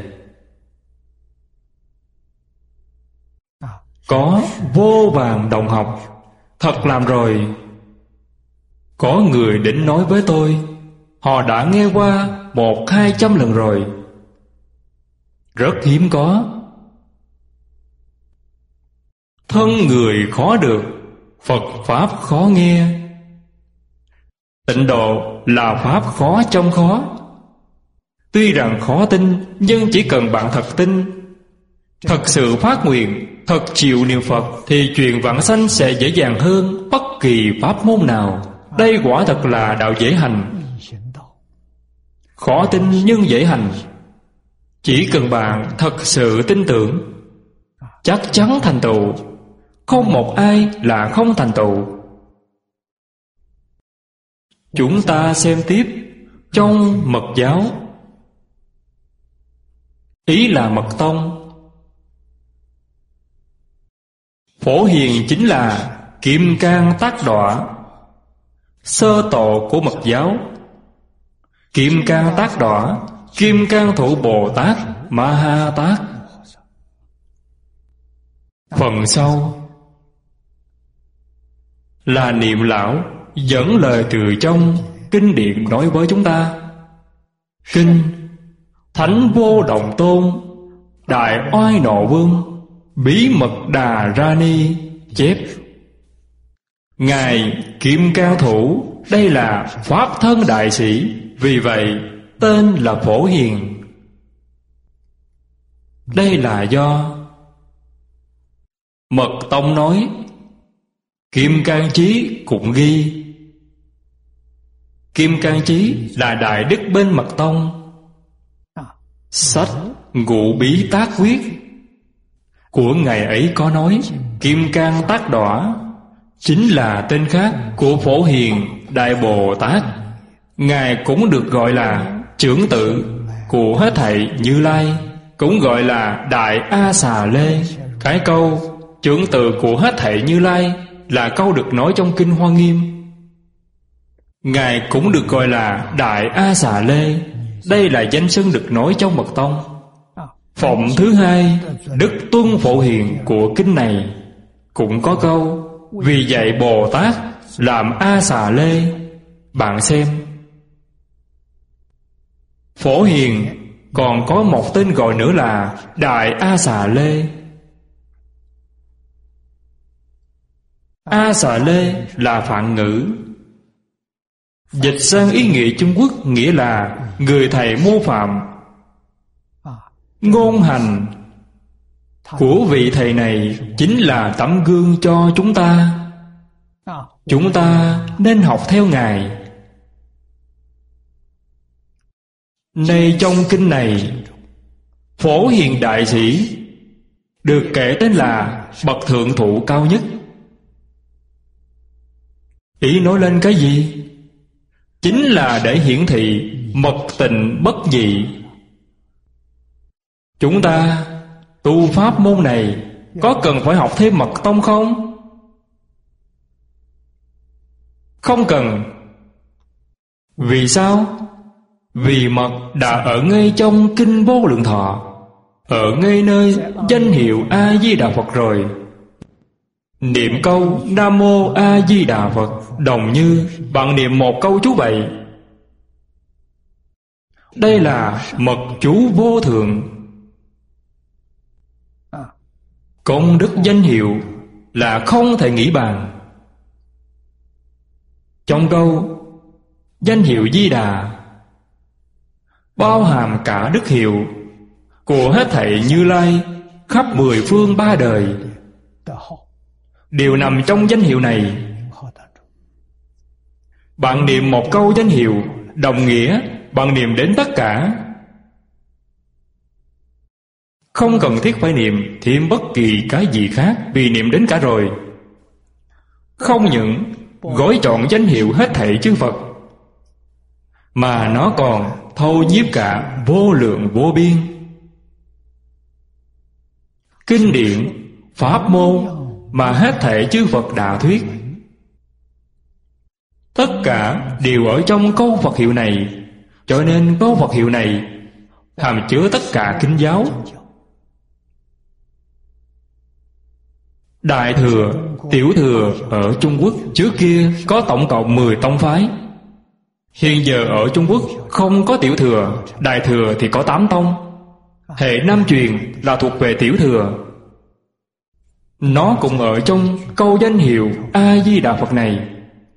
Có vô vàn đồng học thật làm rồi. Có người đến nói với tôi, họ đã nghe qua 100-200 lần rồi. Rất hiếm có. Thân người khó được, Phật Pháp khó nghe. Tịnh độ là Pháp khó trong khó. Tuy rằng khó tin, nhưng chỉ cần bạn thật tin, thật sự phát nguyện, thật chịu niệm Phật, thì chuyện vãng sanh sẽ dễ dàng hơn bất kỳ pháp môn nào. Đây quả thật là đạo dễ hành. Khó tin nhưng dễ hành. Chỉ cần bạn thật sự tin tưởng, chắc chắn thành tựu. Không một ai là không thành tựu. Chúng ta xem tiếp trong Mật giáo. Ý là Mật tông. Phổ Hiền chính là Kim Cang Tác Đọa, sơ tổ của Mật giáo. Kim Cang Tác Đọa, Kim Cang Thủ Bồ Tát Ma Ha Tát. Phần sau là Niệm Lão dẫn lời từ trong kinh điển nói với chúng ta. Kinh Thánh Vô Động Tôn Đại Oai Nộ Vương Bí Mật Đà Ra Ni chép: Ngài Kim Cang Thủ, đây là Pháp thân đại sĩ, vì vậy tên là Phổ Hiền. Đây là do Mật tông nói. Kim Cang Chí cũng ghi. Kim Cang Chí là đại đức bên Mật tông. Sách Ngụ Bí Tác Quyết của ngày ấy có nói Kim Cang Tác Đọa chính là tên khác của Phổ Hiền Đại Bồ Tát. Ngài cũng được gọi là trưởng tự của hết thảy Như Lai, cũng gọi là Đại A Xà Lê. Cái câu trưởng tự của hết thảy Như Lai là câu được nói trong Kinh Hoa Nghiêm. Ngài cũng được gọi là Đại A Xà Lê. Đây là danh xưng được nói trong Mật tông. Phẩm thứ hai, Đức Tuân Phổ Hiền của kinh này cũng có câu vì dạy Bồ Tát làm A Xà Lê. Bạn xem, Phổ Hiền còn có một tên gọi nữa là Đại A Xà Lê. A Xà Lê là Phạn ngữ, dịch sang ý nghĩa Trung Quốc nghĩa là người thầy mô phạm. Ngôn hành của vị thầy này chính là tấm gương cho chúng ta. Chúng ta nên học theo Ngài. Nay trong kinh này, Phổ Hiền đại sĩ được kể tên là bậc thượng thụ cao nhất. Ý nói lên cái gì? Chính là để hiển thị mật tịnh bất nhị. Chúng ta tu pháp môn này có cần phải học thêm Mật tông không? Không cần. Vì sao? Vì mật đã ở ngay trong Kinh Vô Lượng Thọ, ở ngay nơi danh hiệu A-di-đà Phật rồi. Niệm câu Nam Mô A-di-đà Phật đồng như bạn niệm một câu chú vậy. Đây là mật chú vô thượng. Công đức danh hiệu là không thể nghĩ bàn. Trong câu danh hiệu Di Đà bao hàm cả đức hiệu của hết thảy Như Lai khắp mười phương ba đời, đều nằm trong danh hiệu này. Bạn niệm một câu danh hiệu đồng nghĩa bạn niệm đến tất cả, không cần thiết phải niệm thêm bất kỳ cái gì khác, vì niệm đến cả rồi. Không những gói trọn danh hiệu hết thảy chư Phật, mà nó còn thâu nhiếp cả vô lượng vô biên kinh điển pháp môn mà hết thảy chư Phật đã thuyết. Tất cả đều ở trong câu Phật hiệu này, cho nên câu Phật hiệu này hàm chứa tất cả kinh giáo. Đại thừa, tiểu thừa ở Trung Quốc trước kia có tổng cộng 10 tông phái. Hiện giờ ở Trung Quốc không có tiểu thừa, đại thừa thì có 8 tông. Hệ Nam truyền là thuộc về tiểu thừa. Nó cũng ở trong câu danh hiệu A-di-đà Phật này.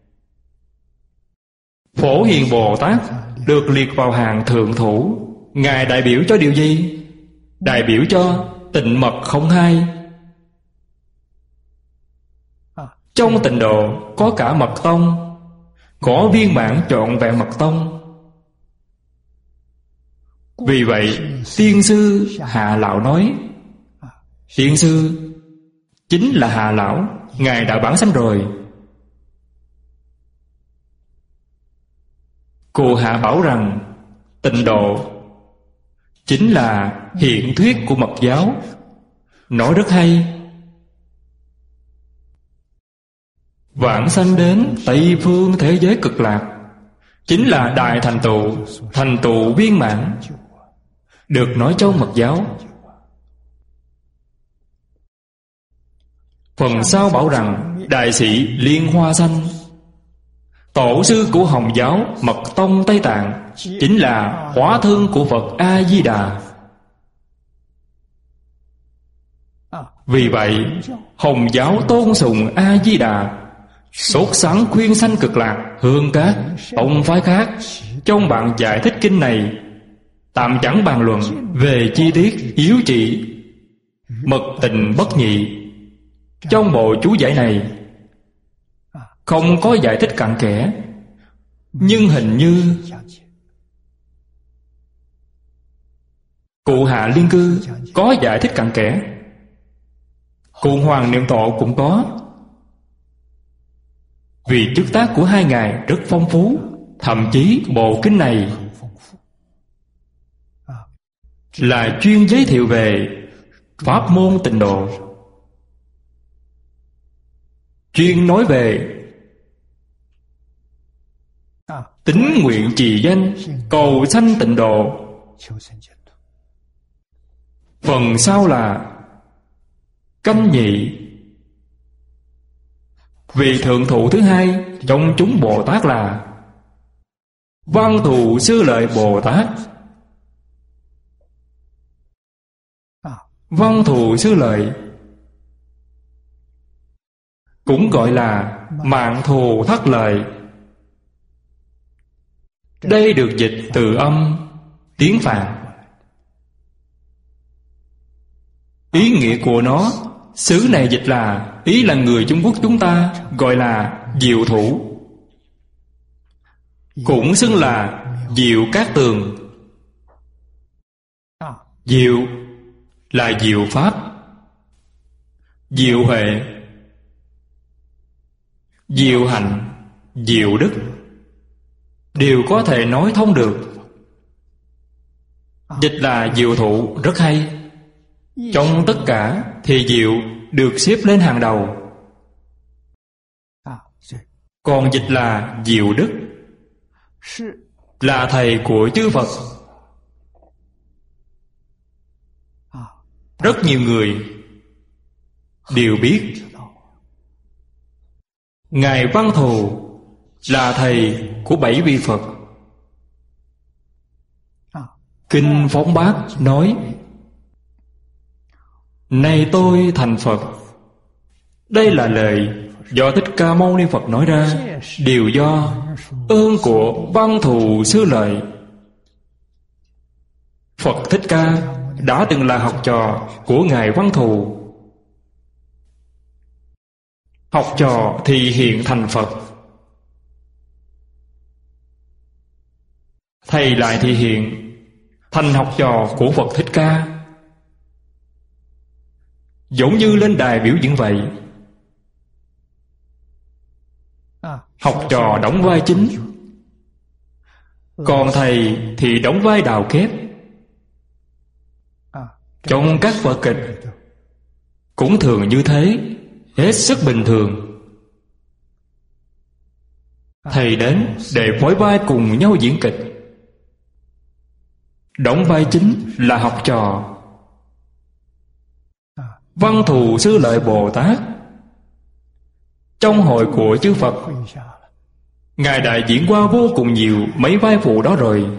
Phổ Hiền Bồ Tát được liệt vào hàng thượng thủ. Ngài đại biểu cho điều gì? Đại biểu cho tịnh mật không hai. Trong tịnh độ có cả mật tông, có viên mãn trọn vẹn mật tông. Vì vậy tiên sư Hạ Lão nói, tiên sư chính là Hạ Lão, Ngài đã vãng sanh rồi. Cô Hạ bảo rằng tịnh độ chính là hiện thuyết của mật giáo. Nói rất hay. Vãng sanh đến Tây phương thế giới cực lạc chính là đại thành tựu viên mãn, được nói trong mật giáo. Phần sau bảo rằng đại sĩ Liên Hoa Sanh, tổ sư của Hồng giáo Mật Tông Tây Tạng, chính là hóa thân của Phật A-di-đà. Vì vậy Hồng giáo tôn sùng A-di-đà, sốt sắng khuyên sanh cực lạc hướng các tông phái khác. Trong bản giải thích kinh này tạm chẳng bàn luận về chi tiết yếu trị mật tình bất nhị. Trong bộ chú giải này không có giải thích cặn kẽ, nhưng hình như cụ Hạ Liên Cư có giải thích cặn kẽ, cụ Hoàng Niệm Tổ cũng có. Vì chức tác của hai ngài rất phong phú, thậm chí bộ kinh này là chuyên giới thiệu về pháp môn tịnh độ, chuyên nói về tín nguyện trì danh cầu sanh tịnh độ. Phần sau là canh nhị. Vị thượng thụ thứ hai trong chúng Bồ Tát là Văn Thù Sư Lợi Bồ Tát. Văn Thù Sư Lợi cũng gọi là Mạng Thù Thất Lợi. Đây được dịch từ âm tiếng Phạn. Ý nghĩa của nó, xứ này dịch là, ý là người Trung Quốc chúng ta gọi là Diệu Thủ, cũng xưng là Diệu Cát Tường. Diệu là diệu pháp, diệu huệ, diệu hạnh, diệu đức, đều có thể nói thông được. Dịch là diệu thủ rất hay. Trong tất cả thì diệu được xếp lên hàng đầu. còn dịch là Diệu Đức, là thầy của chư Phật. Rất nhiều người đều biết Ngài Văn Thù là thầy của 7 vị Phật. Kinh Phóng Bát nói: Này tôi thành Phật. Đây là lời do Thích Ca Mâu Ni Phật nói ra, đều do ơn của Văn Thù Sư Lợi. Phật Thích Ca đã từng là học trò của Ngài Văn Thù. Học trò thì hiện thành Phật, thầy lại thì hiện thành học trò của Phật Thích Ca. Giống như lên đài biểu diễn vậy. Học trò đóng vai chính, còn thầy thì đóng vai đào kép. Trong các vở kịch cũng thường như thế, hết sức bình thường. Thầy đến để phối vai cùng nhau diễn kịch. Đóng vai chính là học trò. Văn Thù Sư Lợi Bồ Tát trong hội của chư Phật, Ngài đã diễn qua vô cùng nhiều mấy vai phụ đó rồi.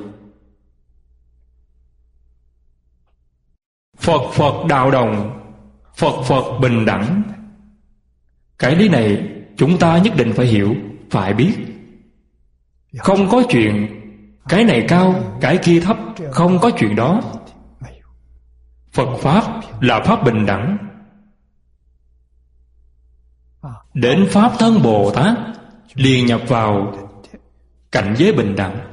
Phật Phật đạo đồng, Phật Phật bình đẳng. Cái lý này chúng ta nhất định phải hiểu, phải biết. Không có chuyện cái này cao, cái kia thấp, không có chuyện đó. Phật Pháp là Pháp bình đẳng. Đến Pháp thân Bồ Tát liền nhập vào cảnh giới bình đẳng.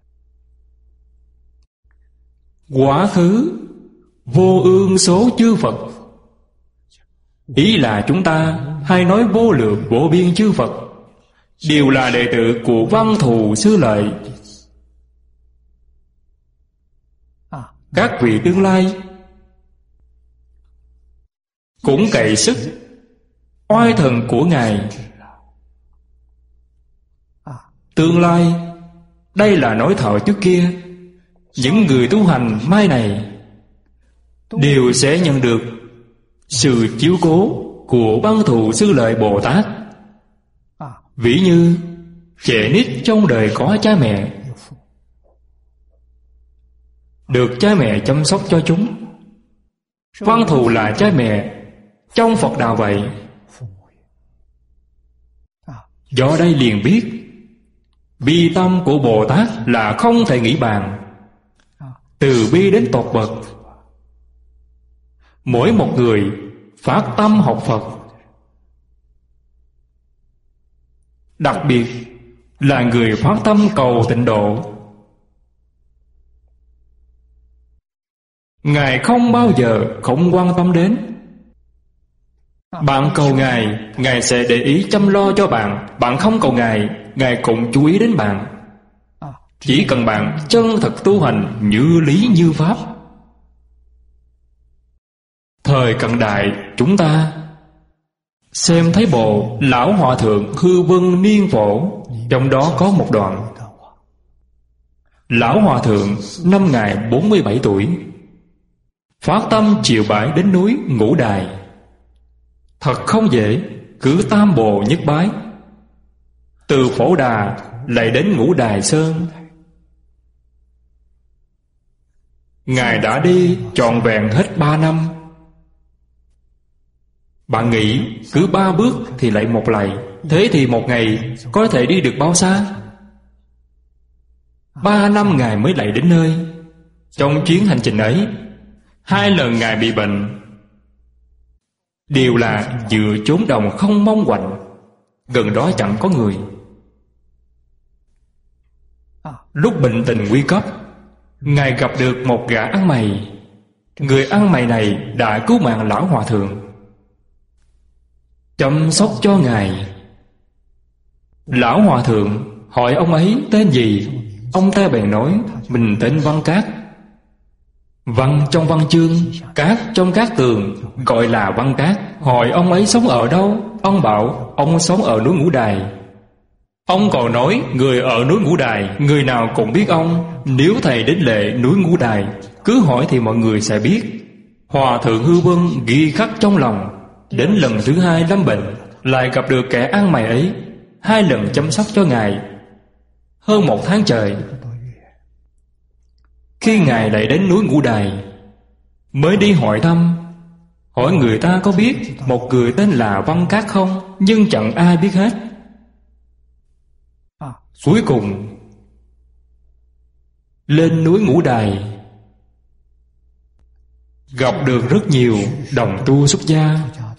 Quá khứ vô ương số chư Phật, ý là chúng ta hay nói vô lượng vô biên chư Phật đều là đệ tử của Văn Thù Sư Lợi. Các vị tương lai cũng cậy sức oai thần của Ngài. Tương lai, đây là nói thọ trước kia. Những người tu hành mai này đều sẽ nhận được sự chiếu cố của Văn Thù Sư Lợi Bồ Tát. Ví như trẻ nít trong đời có cha mẹ, được cha mẹ chăm sóc cho chúng. Văn Thù là cha mẹ trong Phật đạo vậy. Do đây liền biết bi tâm của Bồ Tát là không thể nghĩ bàn, từ bi đến tột bậc. Mỗi một người phát tâm học Phật, đặc biệt là người phát tâm cầu tịnh độ, Ngài không bao giờ không quan tâm đến. Bạn cầu Ngài, Ngài sẽ để ý chăm lo cho bạn. Bạn không cầu Ngài, Ngài cũng chú ý đến bạn. Chỉ cần bạn chân thật tu hành như lý như pháp. Thời cận đại chúng ta xem thấy bộ Lão Hòa Thượng Hư Vân Niên Phổ, trong đó có một đoạn. Lão Hòa Thượng năm Ngài 47 tuổi, phát tâm chiều bái đến núi Ngũ Đài. Thật không dễ, cứ tam bộ nhất bái. Từ Phổ Đà lại đến Ngũ Đài Sơn. Ngài đã đi trọn vẹn hết 3 năm. Bạn nghĩ cứ 3 bước thì lại một lạy, thế thì một ngày có thể đi được bao xa? 3 năm Ngài mới lạy đến nơi. Trong chuyến hành trình ấy, 2 lần Ngài bị bệnh, đều là giữa chốn đồng không mong quạnh, gần đó chẳng có người. Lúc bệnh tình nguy cấp, Ngài gặp được một gã ăn mày. Người ăn mày này đã cứu mạng Lão Hòa Thượng, chăm sóc cho Ngài. Lão Hòa Thượng hỏi ông ấy tên gì. Ông ta bèn nói mình tên Văn Cát. Văn trong văn chương, cát trong cát tường, gọi là Văn Cát. Hỏi ông ấy sống ở đâu. Ông bảo ông sống ở núi Ngũ Đài. Ông còn nói người ở núi Ngũ Đài, người nào cũng biết ông. Nếu thầy đến lệ núi Ngũ Đài, cứ hỏi thì mọi người sẽ biết. Hòa thượng Hư Vân ghi khắc trong lòng. Đến lần thứ 2 lâm bệnh, lại gặp được kẻ ăn mày ấy, 2 lần chăm sóc cho ngài hơn 1 tháng trời. Khi ngài lại đến núi Ngũ Đài, mới đi hỏi thăm, hỏi người ta có biết một người tên là Văn Cát không, nhưng chẳng ai biết hết. Cuối cùng lên núi Ngũ Đài, gặp được rất nhiều đồng tu xuất gia.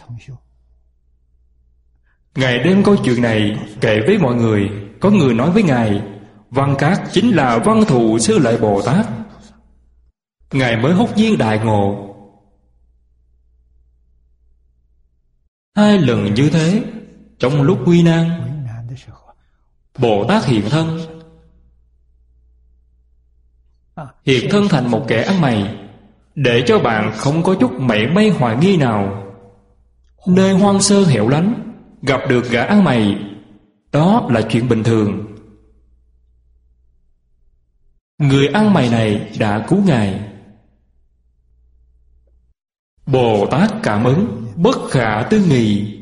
Ngài đem câu chuyện này kể với mọi người. Có người nói với ngài, Văn Cát chính là Văn Thù Sư Lợi Bồ Tát. Ngài mới hốt nhiên đại ngộ. 2 lần như thế, trong lúc nguy nan, Bồ Tát hiện thân. Hiện thân thành một kẻ ăn mày, để cho bạn không có chút mảy may hoài nghi nào. Nơi hoang sơ hẻo lánh, gặp được gã ăn mày, đó là chuyện bình thường. Người ăn mày này đã cứu ngài. Bồ Tát cảm ứng bất khả tư nghị.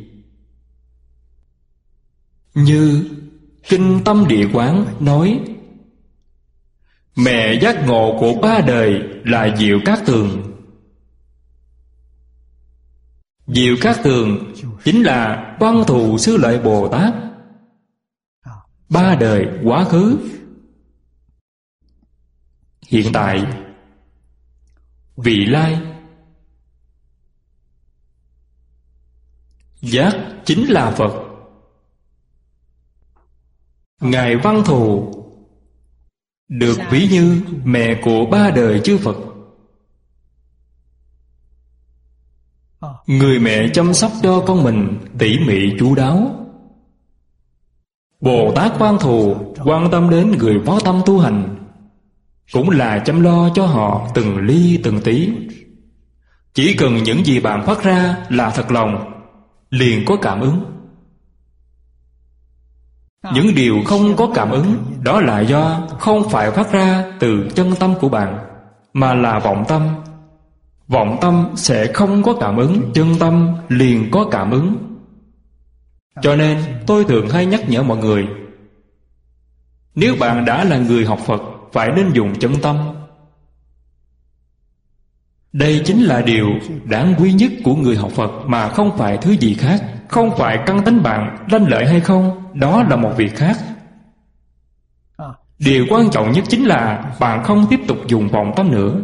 Như Kinh Tâm Địa Quán nói, mẹ giác ngộ của 3 đời là Diệu Cát Tường. Diệu Cát Tường chính là Văn Thù Sư Lợi Bồ Tát. 3 đời quá khứ, hiện tại, vị lai. Giác chính là Phật. Ngài Văn Thù được ví như mẹ của 3 đời chư Phật. Người mẹ chăm sóc cho con mình tỉ mỉ chu đáo. Bồ Tát Văn Thù quan tâm đến người có tâm tu hành, cũng là chăm lo cho họ từng ly từng tí. Chỉ cần những gì bạn phát ra là thật lòng, liền có cảm ứng. Những điều không có cảm ứng, đó là do không phải phát ra từ chân tâm của bạn, mà là vọng tâm. Vọng tâm sẽ không có cảm ứng, chân tâm liền có cảm ứng. Cho nên tôi thường hay nhắc nhở mọi người, nếu bạn đã là người học Phật, phải nên dùng chân tâm. Đây chính là điều đáng quý nhất của người học Phật, mà không phải thứ gì khác. Không phải căn tính bạn lanh lợi hay không, đó là một việc khác. Điều quan trọng nhất chính là bạn không tiếp tục dùng vọng tâm nữa.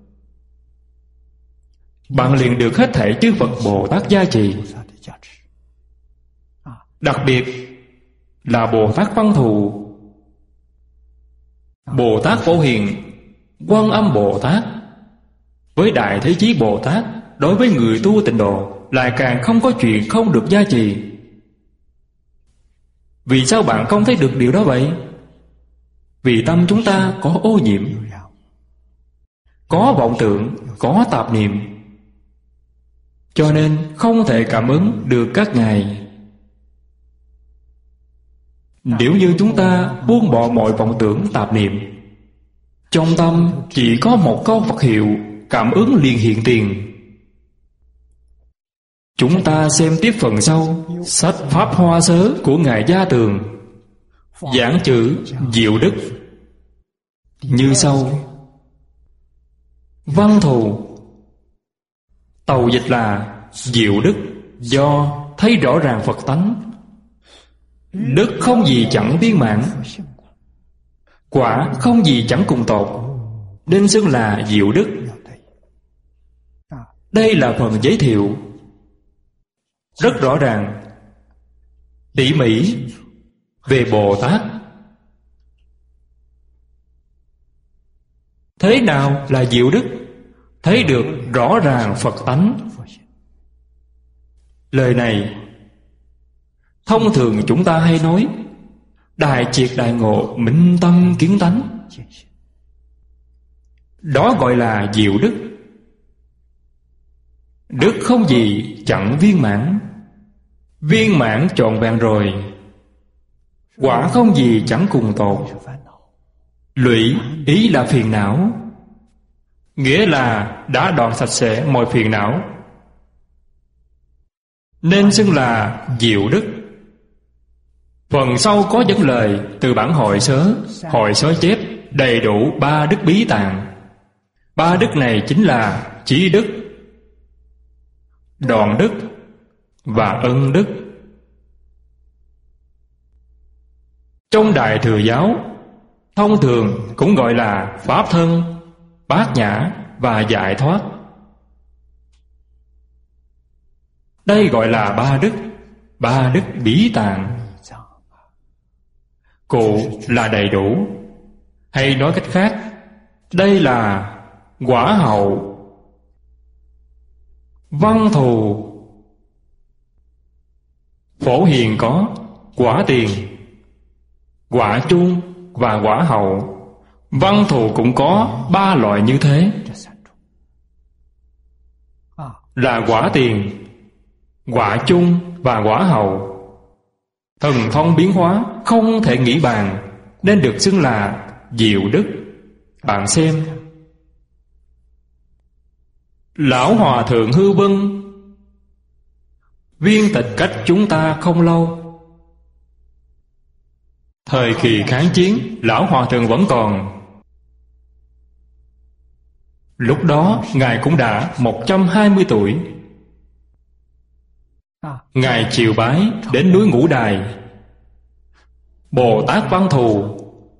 Bạn liền được hết thảy chư Phật Bồ Tát gia trì. Đặc biệt là Bồ Tát Văn Thù, Bồ Tát Phổ Hiền, Quan Âm Bồ Tát. Với Đại Thế Chí Bồ Tát, đối với người tu tịnh độ lại càng không có chuyện không được gia trì. Vì sao bạn không thấy được điều đó vậy? Vì tâm chúng ta có ô nhiễm, có vọng tưởng, có tạp niệm, cho nên không thể cảm ứng được các ngài. Nếu như chúng ta buông bỏ mọi vọng tưởng tạp niệm, trong tâm chỉ có một câu Phật hiệu, cảm ứng liền hiện tiền. Chúng ta xem tiếp phần sau sách Pháp Hoa Sớ của Ngài Gia Tường, giảng chữ Diệu Đức như sau. Văn Thù tàu dịch là Diệu Đức, do thấy rõ ràng Phật tánh. Đức không gì chẳng viên mãn, quả không gì chẳng cùng tột, nên xưng là Diệu Đức. Đây là phần giới thiệu rất rõ ràng, tỉ mỉ về Bồ Tát. Thế nào là Diệu Đức? Thấy được rõ ràng Phật tánh. Lời này thông thường chúng ta hay nói đại triệt đại ngộ, minh tâm kiến tánh. Đó gọi là Diệu Đức. Đức không gì chẳng viên mãn. Viên mãn trọn vẹn rồi, Quả không gì chẳng cùng tột. Lụy ý là phiền não, nghĩa là đã đoạn sạch sẽ mọi phiền não, nên xưng là diệu đức. Phần sau có dẫn lời từ bản Hội Sớ chép đầy đủ 3 đức bí tạng. 3 đức này chính là trí đức, đoạn đức và ân đức. Trong Đại Thừa Giáo, thông thường cũng gọi là pháp thân, bát nhã và giải thoát. Đây gọi là 3 đức bí tạng. Cụ là đầy đủ, hay nói cách khác, đây là quả hậu, văn thù. Phổ Hiền có quả tiền, quả chuông và quả hậu. Văn thù cũng có 3 loại như thế, là quả tiền, quả chung và quả hậu. Thần thông biến hóa không thể nghĩ bàn, nên được xưng là diệu đức. Bạn xem, Lão Hòa Thượng Hư Vân viên tịch cách chúng ta không lâu. Thời kỳ kháng chiến, Lão Hòa Thượng vẫn còn. Lúc đó Ngài cũng đã 120 tuổi. Ngài chiều bái đến núi Ngũ Đài. Bồ Tát Văn Thù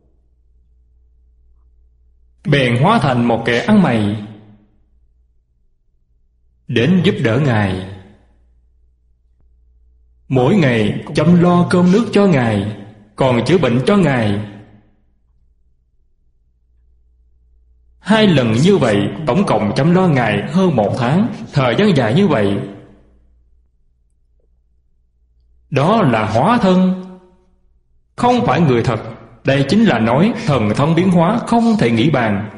bèn hóa thành một kẻ ăn mày, đến giúp đỡ Ngài. Mỗi ngày chăm lo cơm nước cho Ngài, còn chữa bệnh cho Ngài. 2 lần như vậy, tổng cộng chăm lo Ngài hơn 1 tháng. Thời gian dài như vậy, đó là hóa thân, không phải người thật. Đây chính là nói thần thông biến hóa không thể nghĩ bàn,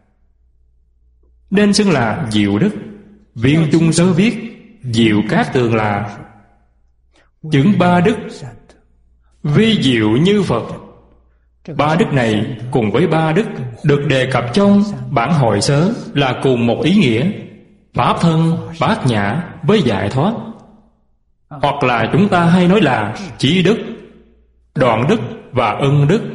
nên xưng là diệu đức. Viên Trung Sớ viết Diệu Cát Tường là chứng 3 đức, vi diệu như Phật. 3 đức này cùng với 3 đức được đề cập trong bản Hội Sớ là cùng một ý nghĩa: pháp thân, bát nhã với giải thoát. Hoặc là chúng ta hay nói là trí đức, đoạn đức và ân đức.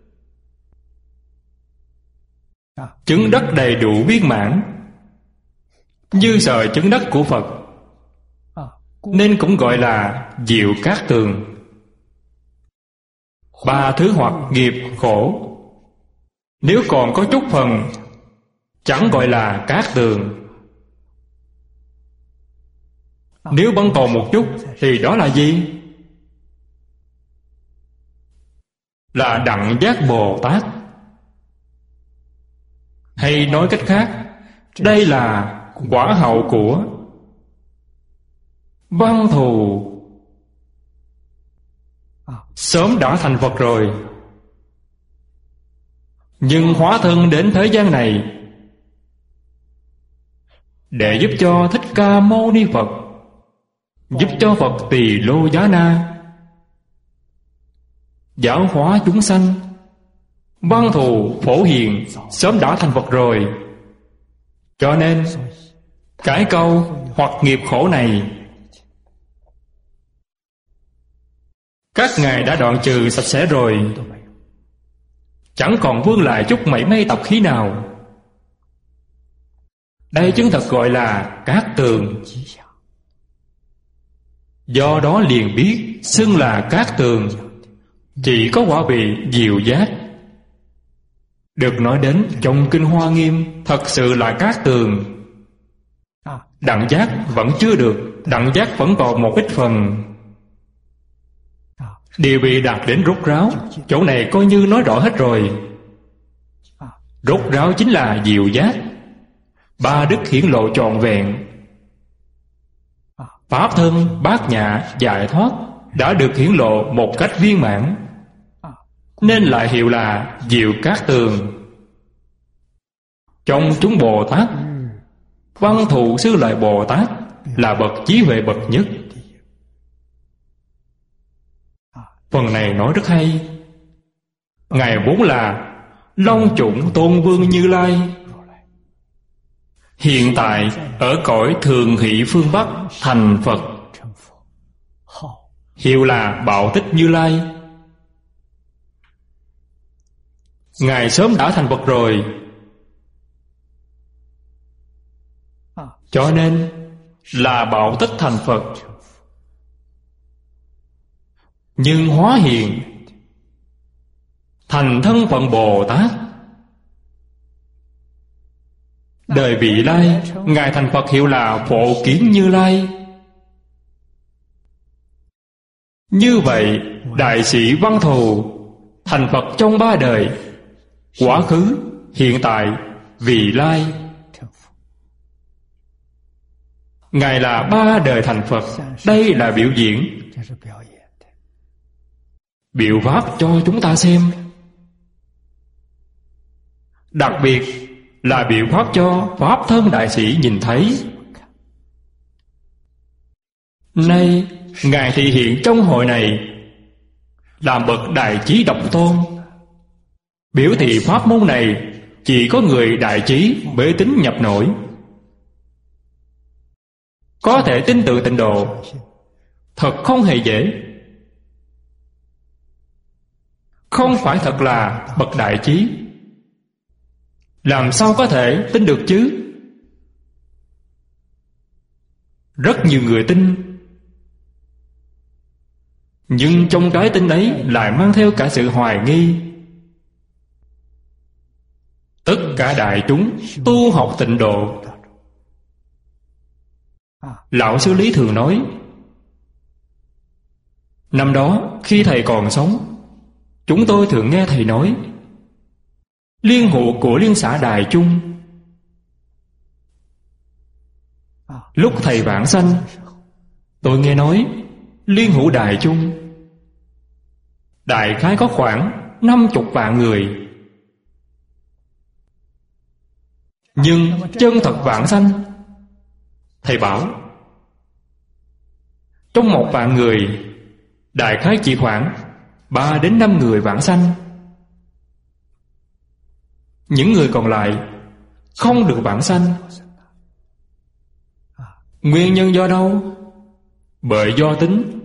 Chứng đắc đầy đủ viên mãn, như sợi chứng đắc của Phật, nên cũng gọi là Diệu Cát Tường. 3 thứ hoặc nghiệp khổ, nếu còn có chút phần, chẳng gọi là cát tường. Nếu vẫn còn một chút thì đó là gì? Là Đặng Giác Bồ Tát. Hay nói cách khác, đây là quả hậu của Văn Thù. Sớm đã thành Phật rồi, nhưng hóa thân đến thế gian này để giúp cho Thích Ca Mâu Ni Phật, giúp cho Phật Tỳ Lô Giá Na giáo hóa chúng sanh. Văn Thù Phổ Hiền sớm đã thành Phật rồi, cho nên cái câu hoặc nghiệp khổ này các ngài đã đoạn trừ sạch sẽ rồi, chẳng còn vương lại chút mảy may tập khí nào. Đây chứng thật gọi là cát tường. Do đó liền biết xưng là cát tường, chỉ có quả vị diệu giác. Được nói đến trong Kinh Hoa Nghiêm, thật sự là cát tường. Đặng giác vẫn chưa được, đặng giác vẫn còn một ít phần. Đều bị đạt đến rốt ráo. Chỗ này coi như nói rõ hết rồi. Rốt ráo chính là diệu giác. 3 đức hiển lộ trọn vẹn. Pháp thân, bát nhã, giải thoát đã được hiển lộ một cách viên mãn, nên lại hiệu là Diệu Cát Tường. Trong chúng Bồ Tát, Văn Thù Sư Lợi Bồ Tát là bậc trí huệ bậc nhất. Phần này nói rất hay. Ngài vốn là Long Chủng Tôn Vương Như Lai, hiện tại ở cõi Thường Hỷ phương Bắc thành Phật, hiệu là Bạo Tích Như Lai. Ngài sớm đã thành Phật rồi, cho nên là Bạo Tích thành Phật. Nhưng hóa hiện thành thân phận Bồ Tát. Đời vị lai, Ngài thành Phật hiệu là Phổ Kiến Như Lai. Như vậy, Đại sĩ Văn Thù thành Phật trong 3 đời: quá khứ, hiện tại, vị lai. Ngài là 3 đời thành Phật. Đây là biểu diễn, biểu pháp cho chúng ta xem. Đặc biệt là biểu pháp cho Pháp Thân Đại Sĩ nhìn thấy. Nay Ngài thị hiện trong hội này làm bậc đại trí độc tôn, biểu thị pháp môn này chỉ có người đại trí bế tín nhập nổi, có thể tin tự tịnh độ. Thật không hề dễ. Không phải thật là bậc đại trí, làm sao có thể tin được chứ? Rất nhiều người tin, nhưng trong cái tin ấy lại mang theo cả sự hoài nghi. Tất cả đại chúng tu học tịnh độ. Lão Sư Lý thường nói, năm đó khi Thầy còn sống, chúng tôi thường nghe Thầy nói liên hộ của liên xã Đài Trung. Lúc Thầy vãng sanh, tôi nghe nói liên hữu Đài Trung đại khái có khoảng 50 vạn người. Nhưng chân thật vãng sanh, Thầy bảo trong 1 vạn người đại khái chỉ khoảng 3 đến 5 người vãng sanh. Những người còn lại không được vãng sanh. Nguyên nhân do đâu? Bởi do tính.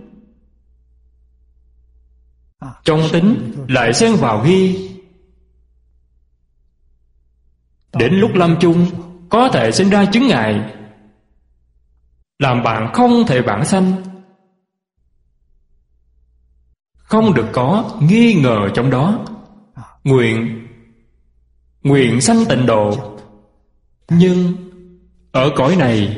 Trong tính lại xen vào nghi. Đến lúc lâm chung có thể sinh ra chứng ngại, làm bạn không thể vãng sanh. Không được có nghi ngờ trong đó. Nguyện sanh tịnh độ. Nhưng ở cõi này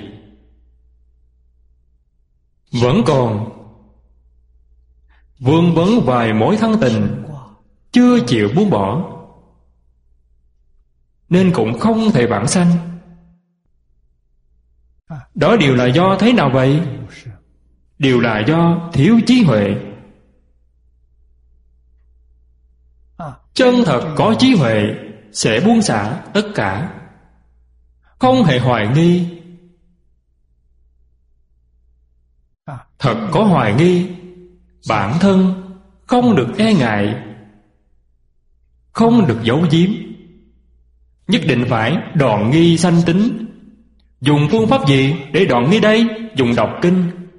vẫn còn vương vấn vài mối thân tình, chưa chịu buông bỏ, nên cũng không thể vãng sanh. Đó đều là do thế nào vậy? Đều là do thiếu trí huệ. Chân thật có trí huệ sẽ buông xả tất cả, không hề hoài nghi. Thật có hoài nghi, bản thân không được e ngại, không được giấu giếm. Nhất định phải đoạn nghi sanh tính. Dùng phương pháp gì để đoạn nghi đây? Dùng đọc kinh.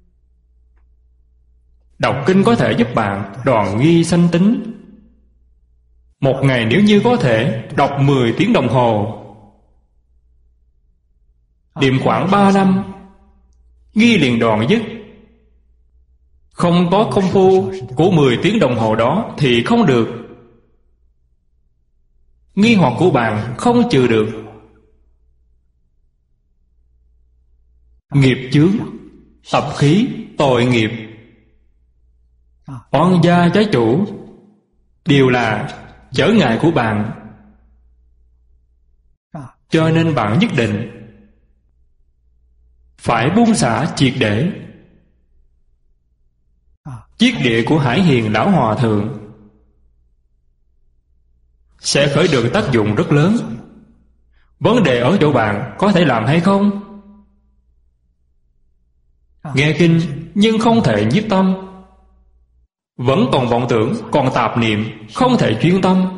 Đọc kinh có thể giúp bạn đoạn nghi sanh tính. Một ngày nếu như có thể đọc 10 tiếng đồng hồ, niệm khoảng 3 năm, nghi liền đoạn dứt. Không có công phu của 10 tiếng đồng hồ đó thì không được. Nghi hoặc của bạn không trừ được. Nghiệp chướng, tập khí, tội nghiệp, oan gia trái chủ đều là trở ngại của bạn. Cho nên bạn nhất định phải buông xả triệt để. Chiết địa của Hải Hiền Lão Hòa Thượng sẽ khởi được tác dụng rất lớn. Vấn đề ở chỗ bạn có thể làm hay không? Nghe kinh nhưng không thể nhiếp tâm. vẫn còn vọng tưởng, còn tạp niệm, không thể chuyên tâm.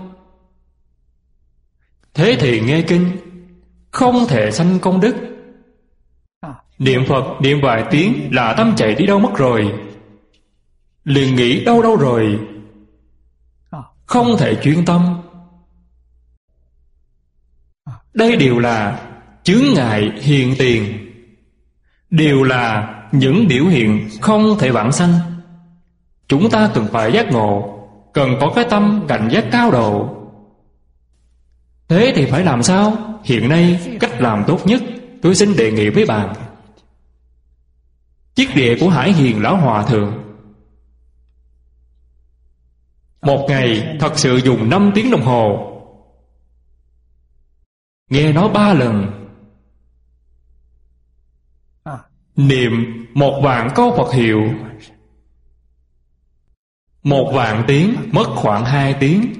Thế thì nghe kinh không thể sanh công đức. Niệm Phật niệm vài tiếng là tâm chạy đi đâu mất rồi, liền nghĩ đâu đâu rồi, không thể chuyên tâm. Đây đều là chướng ngại hiện tiền, đều là những biểu hiện không thể vãng sanh. Chúng ta cần phải giác ngộ, cần có cái tâm cảnh giác cao độ. Thế thì phải làm sao? Hiện nay cách làm tốt nhất tôi xin đề nghị với bạn. Chiếc đĩa của Hải Hiền Lão Hòa Thượng, một ngày thật sự dùng 5 tiếng đồng hồ, nghe nó 3 lần, niệm 1.000 câu Phật hiệu. 1.000 tiếng mất khoảng 2 tiếng.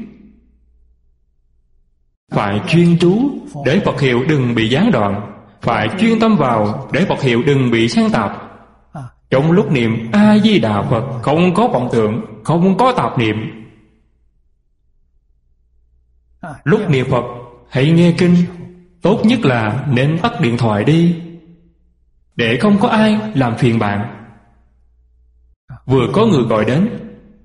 Phải chuyên chú để Phật hiệu đừng bị gián đoạn, phải chuyên tâm vào để Phật hiệu đừng bị san tạp. Trong lúc niệm A-di-đà Phật không có vọng tưởng, không có tạp niệm. Lúc niệm Phật hãy nghe kinh, tốt nhất là nên tắt điện thoại đi, để không có ai làm phiền bạn. Vừa có người gọi đến,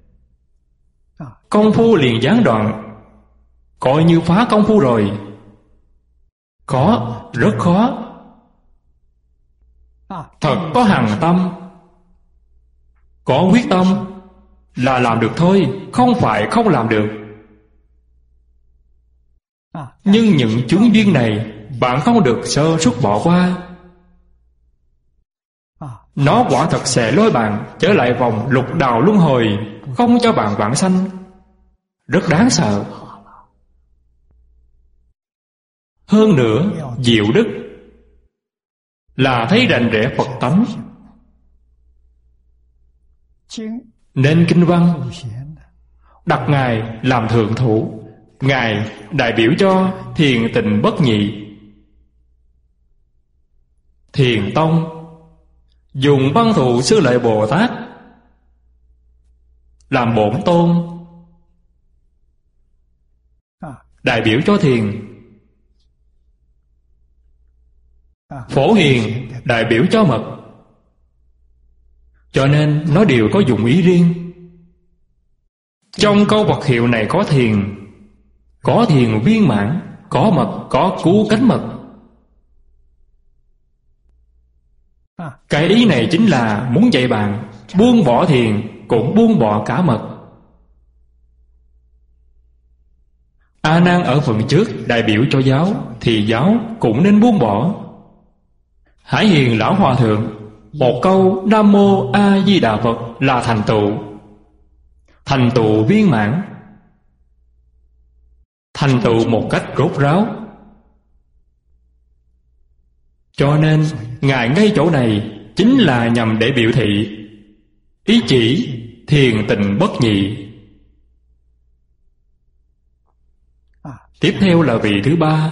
công phu liền gián đoạn, coi như phá công phu rồi. Khó, rất khó. Thật có hằng tâm, có quyết tâm là làm được thôi, không phải không làm được. Nhưng những chướng duyên này bạn không được sơ suất bỏ qua. Nó quả thật sẽ lôi bạn trở lại vòng lục đạo luân hồi, không cho bạn vãng sanh. Rất đáng sợ. Hơn nữa, diệu đức là thấy rành rẽ Phật tánh, nên kinh văn đặt Ngài làm thượng thủ. Ngài đại biểu cho thiền tịnh bất nhị. Thiền tông dùng Văn Thù Sư Lợi Bồ Tát làm bổn tôn, đại biểu cho thiền. Phổ Hiền đại biểu cho mật, cho nên nó đều có dụng ý riêng. Trong câu Phật hiệu này có thiền, có thiền viên mãn, có mật, có cứu cánh mật. Cái ý này chính là muốn dạy bạn buông bỏ thiền cũng buông bỏ cả mật. A Nan ở phần trước đại biểu cho giáo, thì giáo cũng nên buông bỏ. Hải Hiền Lão Hòa Thượng một câu Nam Mô A Di Đà Phật là thành tựu viên mãn, thành tựu một cách rốt ráo. Cho nên Ngài ngay chỗ này chính là nhằm để biểu thị ý chỉ thiền tịnh bất nhị. Tiếp theo là vị thứ ba.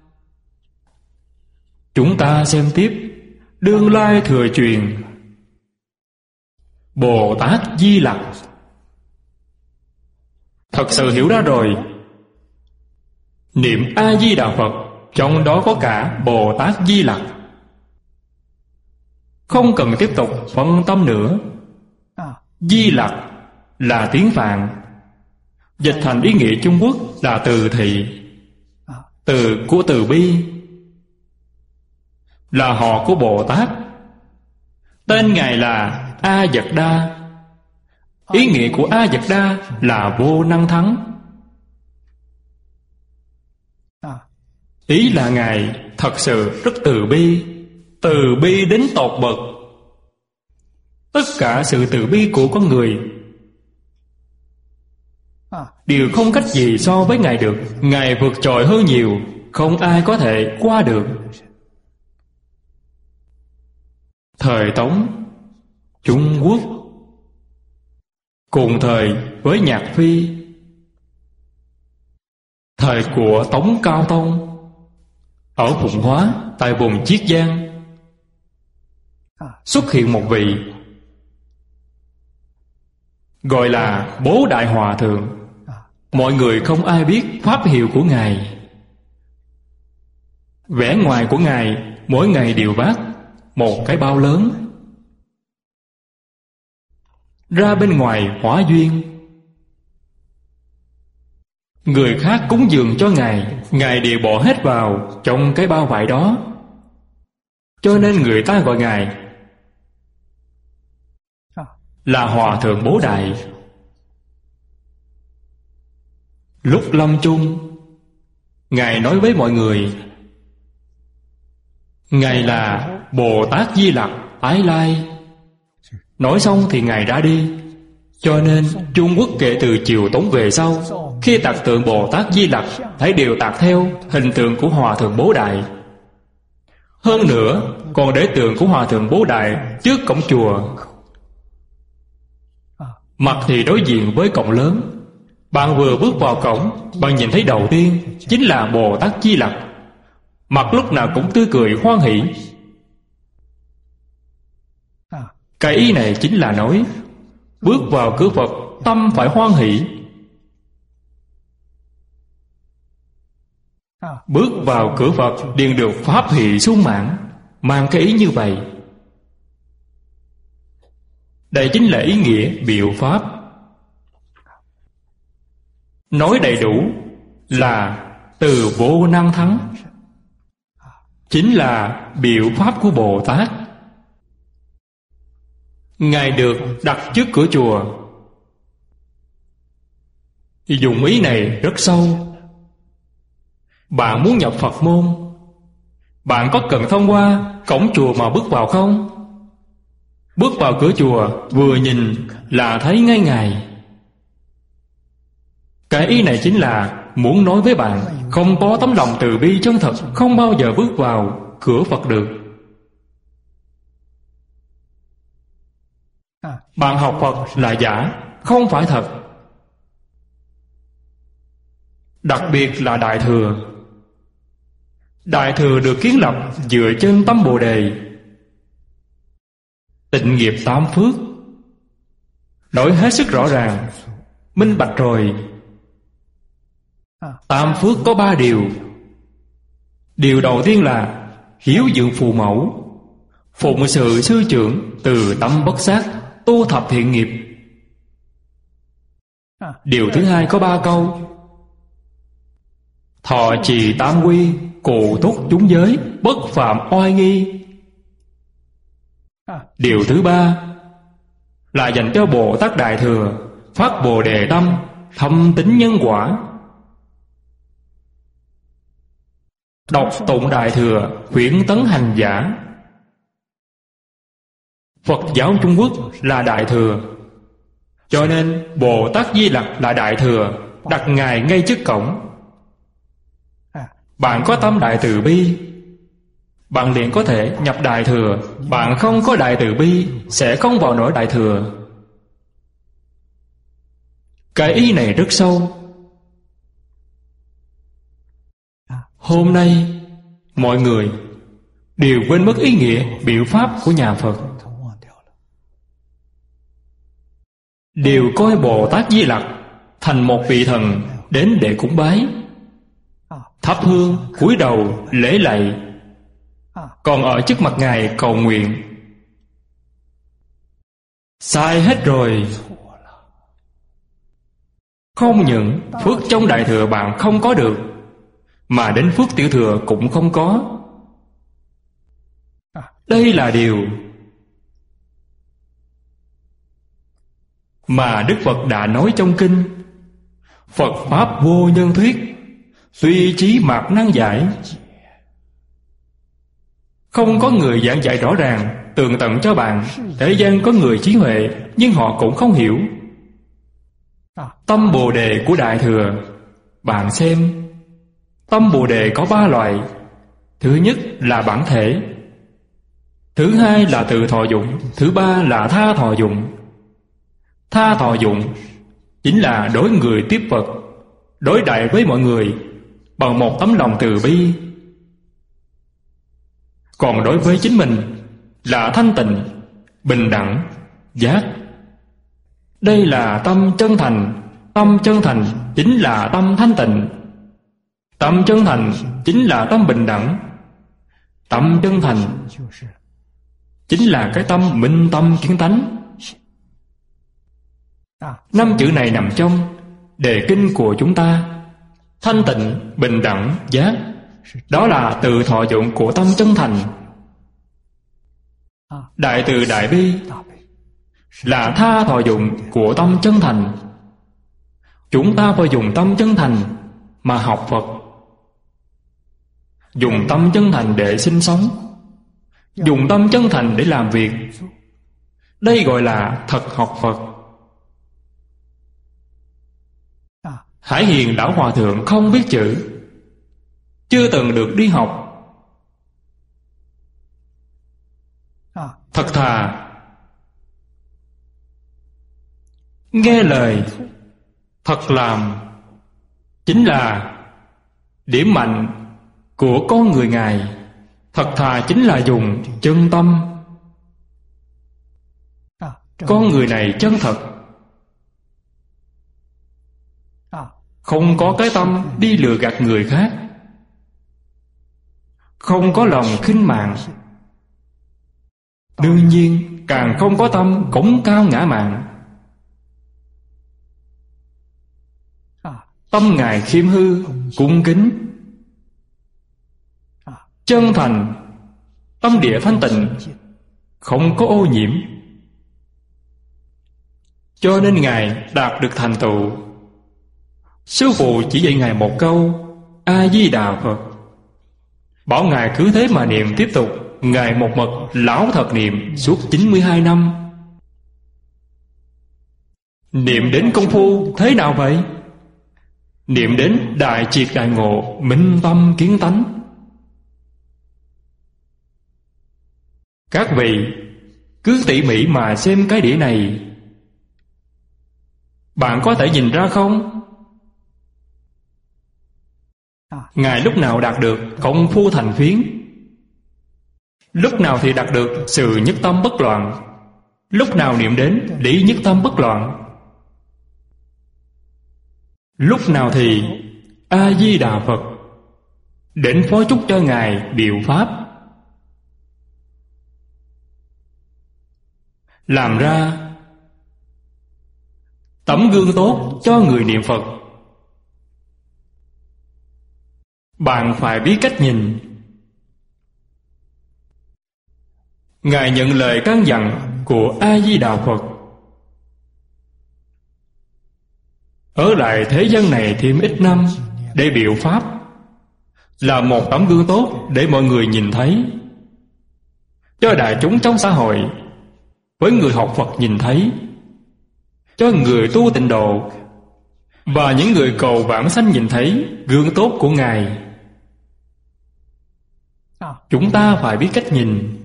Chúng ta xem tiếp Đương Lai Thừa Truyền Bồ Tát Di Lặc. Thật sự hiểu ra rồi, niệm A-di-đà Phật trong đó có cả Bồ Tát Di Lặc. Không cần tiếp tục phân tâm nữa. Di Lặc là tiếng Phạn, dịch thành ý nghĩa Trung Quốc là từ thị. Từ của từ bi, là họ của Bồ Tát. Tên Ngài là A Dật Đa. Ý nghĩa của A Dật Đa là vô năng thắng. Ý là Ngài thật sự rất từ bi đến tột bậc. Tất cả sự từ bi của con người đều không cách gì so với Ngài được. Ngài vượt trội hơn nhiều, không ai có thể qua được. Thời Tống, Trung Quốc cùng thời với Nhạc Phi, thời của Tống Cao Tông ở Phụng Hóa tại vùng Chiết Giang, xuất hiện một vị gọi là Bố Đại Hòa Thượng. Mọi người không ai biết pháp hiệu của Ngài. Vẻ ngoài của Ngài mỗi ngày đều vác một cái bao lớn ra bên ngoài hóa duyên. Người khác cúng dường cho Ngài, Ngài đều bỏ hết vào trong cái bao vải đó. Cho nên người ta gọi Ngài là Hòa Thượng Bố Đại. Lúc lâm chung, Ngài nói với mọi người, Ngài là Bồ Tát Di Lặc Ái Lai. Nói xong thì Ngài đã đi. Cho nên Trung Quốc kể từ triều Tống về sau, khi tạc tượng Bồ Tát Di Lặc thấy đều tạc theo hình tượng của Hòa Thượng Bố Đại. Hơn nữa còn để tượng của Hòa Thượng Bố Đại trước cổng chùa. Mặt thì đối diện với cổng lớn. Bạn vừa bước vào cổng, bạn nhìn thấy đầu tiên chính là Bồ Tát Di Lặc. Mặt lúc nào cũng tươi cười hoan hỷ. Cái ý này chính là nói, bước vào cửa Phật tâm phải hoan hỷ. Bước vào cửa Phật liền được pháp hỷ sung mãn, mang cái ý như vậy. Đây chính là ý nghĩa biểu pháp. Nói đầy đủ là từ vô năng thắng, chính là biểu pháp của Bồ Tát. Ngài được đặt trước cửa chùa. Dùng ý này rất sâu. Bạn muốn nhập Phật môn, bạn có cần thông qua cổng chùa mà bước vào không? Bước vào cửa chùa, vừa nhìn là thấy ngay Ngài. Cái ý này chính là muốn nói với bạn, không có tấm lòng từ bi chân thật, không bao giờ bước vào cửa Phật được. Bạn học Phật là giả, không phải thật. Đặc biệt là Đại Thừa. Đại Thừa được kiến lập dựa trên tâm Bồ Đề, tịnh nghiệp tam phước. Nói hết sức rõ ràng, minh bạch rồi. Tam phước có 3 điều. Điều đầu tiên là hiếu dưỡng phụ mẫu, phụng sự sư trưởng, từ tâm bất sát, tu thập thiện nghiệp. Điều thứ hai có 3 câu: thọ trì tam quy, cụ thúc chúng giới, bất phạm oai nghi. Điều thứ 3 là dành cho Bồ Tát Đại Thừa, phát Bồ Đề tâm, thâm tín nhân quả. Đọc tụng Đại Thừa, khuyến tấn hành giả. Phật giáo Trung Quốc là Đại Thừa, cho nên Bồ Tát Di Lặc là Đại Thừa, đặt Ngài ngay trước cổng. Bạn có tâm Đại Từ Bi, bạn liền có thể nhập Đại Thừa. Bạn không có Đại Từ Bi, sẽ không vào nổi Đại Thừa. Cái ý này rất sâu. Hôm nay mọi người đều quên mất ý nghĩa biểu pháp của nhà Phật, đều coi Bồ Tát Di Lặc thành một vị thần đến để cúng bái, thắp hương, cúi đầu lễ lạy, còn ở trước mặt Ngài cầu nguyện. Sai hết rồi. Không những phước trong Đại Thừa bạn không có được, mà đến phước tiểu thừa cũng không có. Đây là điều mà Đức Phật đã nói trong kinh: Phật Pháp vô nhân thuyết, tuy trí mạt năng giải. Không có người giảng dạy rõ ràng, tường tận cho bạn. Thế gian có người trí huệ, nhưng họ cũng không hiểu. Tâm Bồ Đề của Đại Thừa, bạn xem, tâm Bồ Đề có 3 loại. Thứ nhất là bản thể, thứ hai là tự thọ dụng, thứ ba là tha thọ dụng. Tha thọ dụng chính là đối người tiếp Phật, đối đại với mọi người bằng một tấm lòng từ bi. Còn đối với chính mình là thanh tịnh, bình đẳng, giác. Đây là tâm chân thành. Tâm chân thành chính là tâm thanh tịnh. Tâm chân thành chính là tâm bình đẳng. Tâm chân thành chính là cái tâm minh tâm kiến tánh. 5 chữ này nằm trong đề kinh của chúng ta. Thanh tịnh, bình đẳng, giác, đó là từ thọ dụng của tâm chân thành. Đại từ đại bi là tha thọ dụng của tâm chân thành. Chúng ta phải dùng tâm chân thành mà học Phật, dùng tâm chân thành để sinh sống, dùng tâm chân thành để làm việc. Đây gọi là thật học Phật. Hải Hiền Lão Hòa Thượng không biết chữ, chưa từng được đi học. Thật thà nghe lời, thật làm chính là điểm mạnh của con người Ngài. Thật thà chính là dùng chân tâm. Con người này chân thật, không có cái tâm đi lừa gạt người khác, không có lòng khinh mạng, đương nhiên càng không có tâm cổng cao ngã mạn. Tâm Ngài khiêm hư, cung kính, chân thành, tâm địa thanh tịnh, không có ô nhiễm. Cho nên Ngài đạt được thành tựu. Sư phụ chỉ dạy Ngài một câu A Di Đà Phật, bảo Ngài cứ thế mà niệm tiếp tục. Ngài một mực lão thật niệm suốt 92 năm. Niệm đến công phu thế nào vậy? Niệm đến đại triệt đại ngộ, minh tâm kiến tánh. Các vị cứ tỉ mỉ mà xem cái đĩa này, bạn có thể nhìn ra không? Ngài lúc nào đạt được công phu thành phiến? Lúc nào thì đạt được sự nhất tâm bất loạn? Lúc nào niệm đến lý nhất tâm bất loạn? Lúc nào thì A-di-đà Phật đến phó chúc cho Ngài diệu pháp, làm ra tấm gương tốt cho người niệm Phật. Bạn phải biết cách nhìn. Ngài nhận lời căn dặn của A-di-đà Phật, ở lại thế gian này thêm ít năm để biểu pháp, là một tấm gương tốt để mọi người nhìn thấy, cho đại chúng trong xã hội, với người học Phật nhìn thấy, cho người tu tịnh độ và những người cầu vãng sanh nhìn thấy gương tốt của Ngài. Chúng ta phải biết cách nhìn,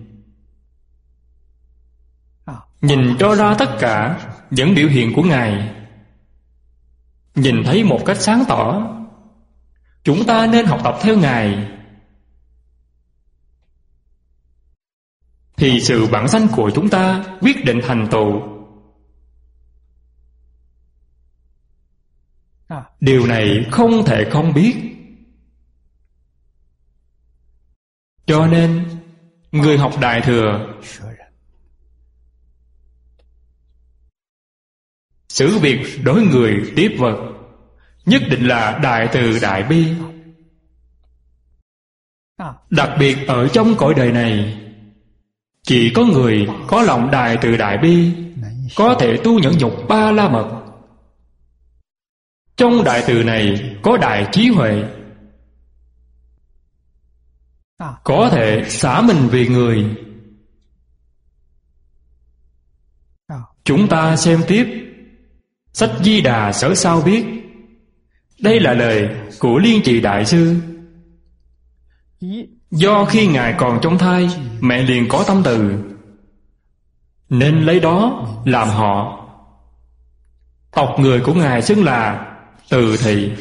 nhìn cho ra tất cả những biểu hiện của Ngài, nhìn thấy một cách sáng tỏ. Chúng ta nên học tập theo Ngài, thì sự vãng sanh của chúng ta quyết định thành tựu. Điều này không thể không biết. Cho nên người học Đại Thừa xử việc đối người tiếp vật nhất định là đại từ đại bi. Đặc biệt ở trong cõi đời này, chỉ có người có lòng đại từ đại bi có thể tu nhẫn nhục ba la mật. Trong đại từ này có đại trí huệ, có thể xả mình vì người. Chúng ta xem tiếp sách Di Đà Sở Sao viết. Đây là lời của Liên Trì Đại Sư. Do khi Ngài còn trong thai, mẹ liền có tâm từ, nên lấy đó làm họ. Tộc người của Ngài xưng là Từ Thị.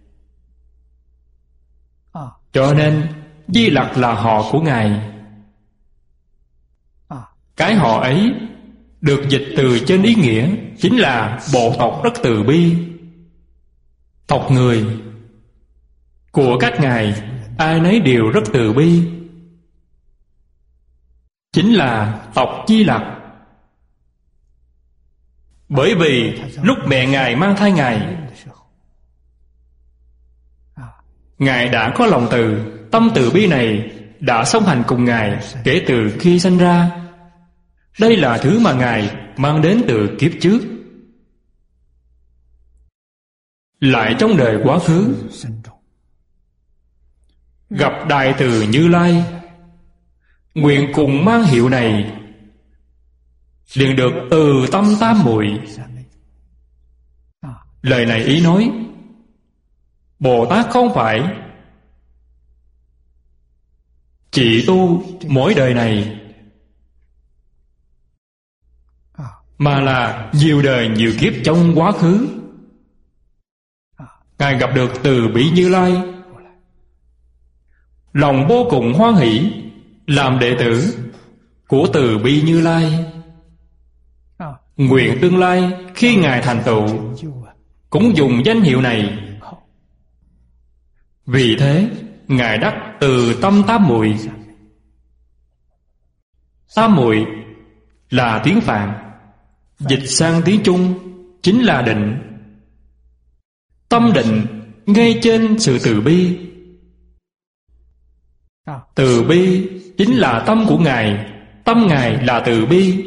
Cho nên Di Lặc là họ của Ngài. Cái họ ấy được dịch từ trên ý nghĩa chính là bộ tộc rất từ bi. Tộc người của các ngài ai nấy đều rất từ bi, chính là tộc Di Lặc. Bởi vì lúc mẹ ngài mang thai ngài đã có lòng từ. Tâm từ bi này đã song hành cùng ngài kể từ khi sanh ra. Đây là thứ mà ngài mang đến từ kiếp trước. Lại trong đời quá khứ gặp Đại Từ Như Lai, nguyện cùng mang hiệu này, liền được từ tâm tam muội. Lời này ý nói Bồ Tát không phải chỉ tu mỗi đời này, mà là nhiều đời nhiều kiếp trong quá khứ. Ngài gặp được từ bi Như Lai, lòng vô cùng hoan hỷ, làm đệ tử của từ bi Như Lai. Nguyện tương lai khi ngài thành tựu cũng dùng danh hiệu này. Vì thế ngài đắc từ tâm tam muội. Tam muội là tiếng Phạn, dịch sang tiếng Trung chính là định. Tâm định ngay trên sự từ bi. Từ bi chính là tâm của ngài, tâm ngài là từ bi.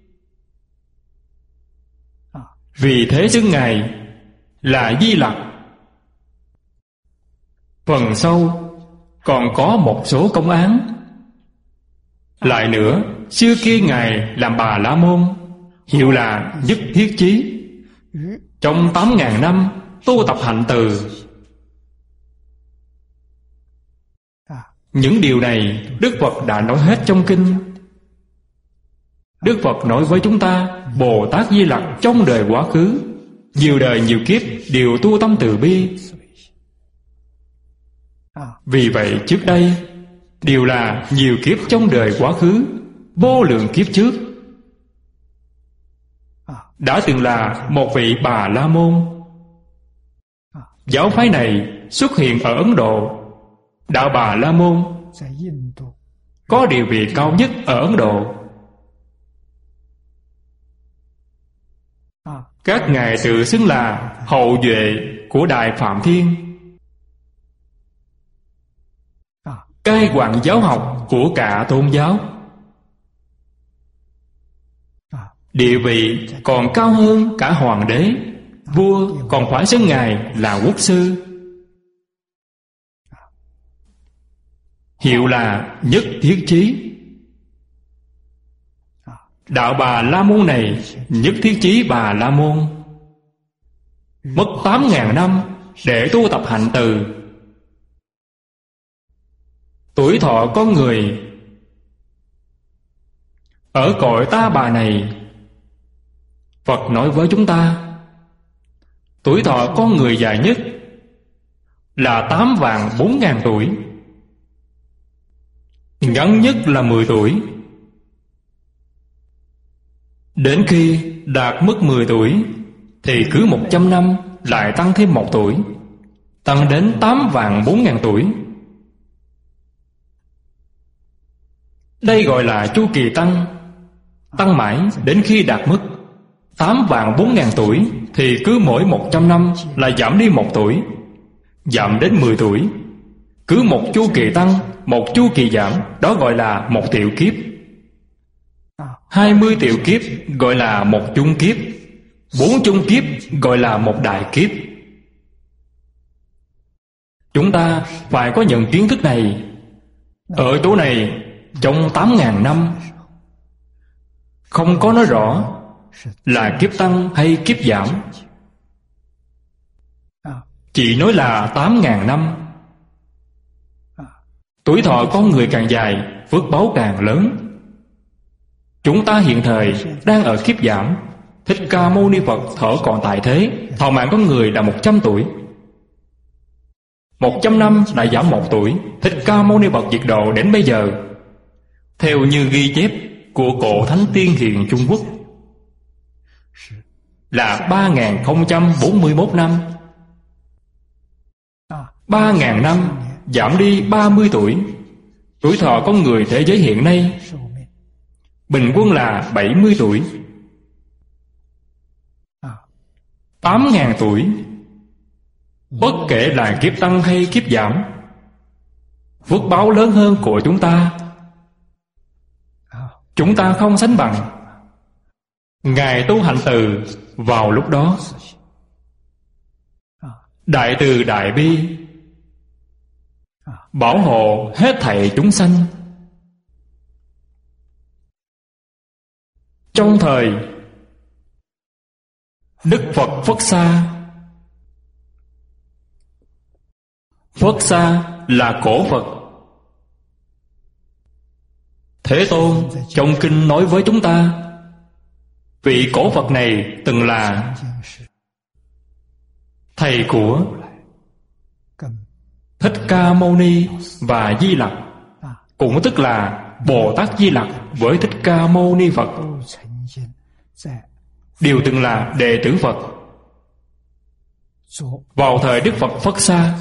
Vì thế xưng ngài là Di Lặc. Phần sau còn có một số công án. Lại nữa, xưa kia ngài làm Bà La Môn, hiệu là Nhất Thiết Chí. Trong 8.000 năm tu tập hạnh từ. Những điều này Đức Phật đã nói hết trong kinh. Đức Phật nói với chúng ta, Bồ Tát Di Lặc trong đời quá khứ, nhiều đời nhiều kiếp đều tu tâm từ bi. Vì vậy trước đây đều là nhiều kiếp trong đời quá khứ, vô lượng kiếp trước, đã từng là một vị Bà La Môn. Giáo phái này xuất hiện ở Ấn Độ. Đạo Bà La Môn có địa vị cao nhất ở Ấn Độ. Các ngài tự xưng là hậu duệ của Đại Phạm Thiên, cai quản giáo học của cả tôn giáo. Địa vị còn cao hơn cả hoàng đế. Vua còn phải xưng ngài là quốc sư, hiệu là Nhất Thiết Chí. Đạo Bà La Môn này, Nhất Thiết Chí Bà La Môn, mất 8.000 năm để tu tập hạnh từ. Tuổi thọ con người ở cõi Ta Bà này, Phật nói với chúng ta, tuổi thọ con người dài nhất là 8.400.000 tuổi, ngắn nhất là 10 tuổi. Đến khi đạt mức 10 tuổi thì cứ 100 năm lại tăng thêm 1 tuổi, tăng đến 8.400.000 tuổi. Đây gọi là chu kỳ tăng. Tăng mãi đến khi đạt mức 8.400.000 tuổi thì cứ mỗi 100 năm lại giảm đi 1 tuổi, giảm đến 10 tuổi. Cứ một chu kỳ tăng, một chu kỳ giảm, đó gọi là 1 triệu kiếp. 20 triệu kiếp gọi là 1 chung kiếp. 4 chung kiếp gọi là 1 đại kiếp. Chúng ta phải có nhận kiến thức này. Ở chỗ này, trong 8.000 năm không có nói rõ là kiếp tăng hay kiếp giảm, chỉ nói là 8.000 năm. Tuổi thọ con người càng dài, phước báu càng lớn. Chúng ta hiện thời đang ở kiếp giảm. Thích Ca Mâu Ni Phật thở còn tại thế, thọ mạng con người là 100 tuổi. 100 năm đã giảm 1 tuổi. Thích Ca Mâu Ni Phật diệt độ đến bây giờ, theo như ghi chép của cổ Thánh Tiên Hiền Trung Quốc, là 3041 năm. 3.000 năm giảm đi 30 tuổi. Tuổi thọ con người thế giới hiện nay bình quân là 70 tuổi. 8.000 tuổi. Bất kể là kiếp tăng hay kiếp giảm, phước báo lớn hơn của chúng ta không sánh bằng. Ngài tu hành từ vào lúc đó, đại từ đại bi, bảo hộ hết thảy chúng sanh. Trong thời Đức Phật Phất Sa. Phất Sa là cổ Phật. Thế Tôn trong kinh nói với chúng ta, vị cổ Phật này từng là thầy của Thích Ca Mâu Ni và Di Lặc, cũng tức là Bồ Tát Di Lặc với Thích Ca Mâu Ni Phật đều từng là đệ tử Phật. Vào thời Đức Phật Phất Sa,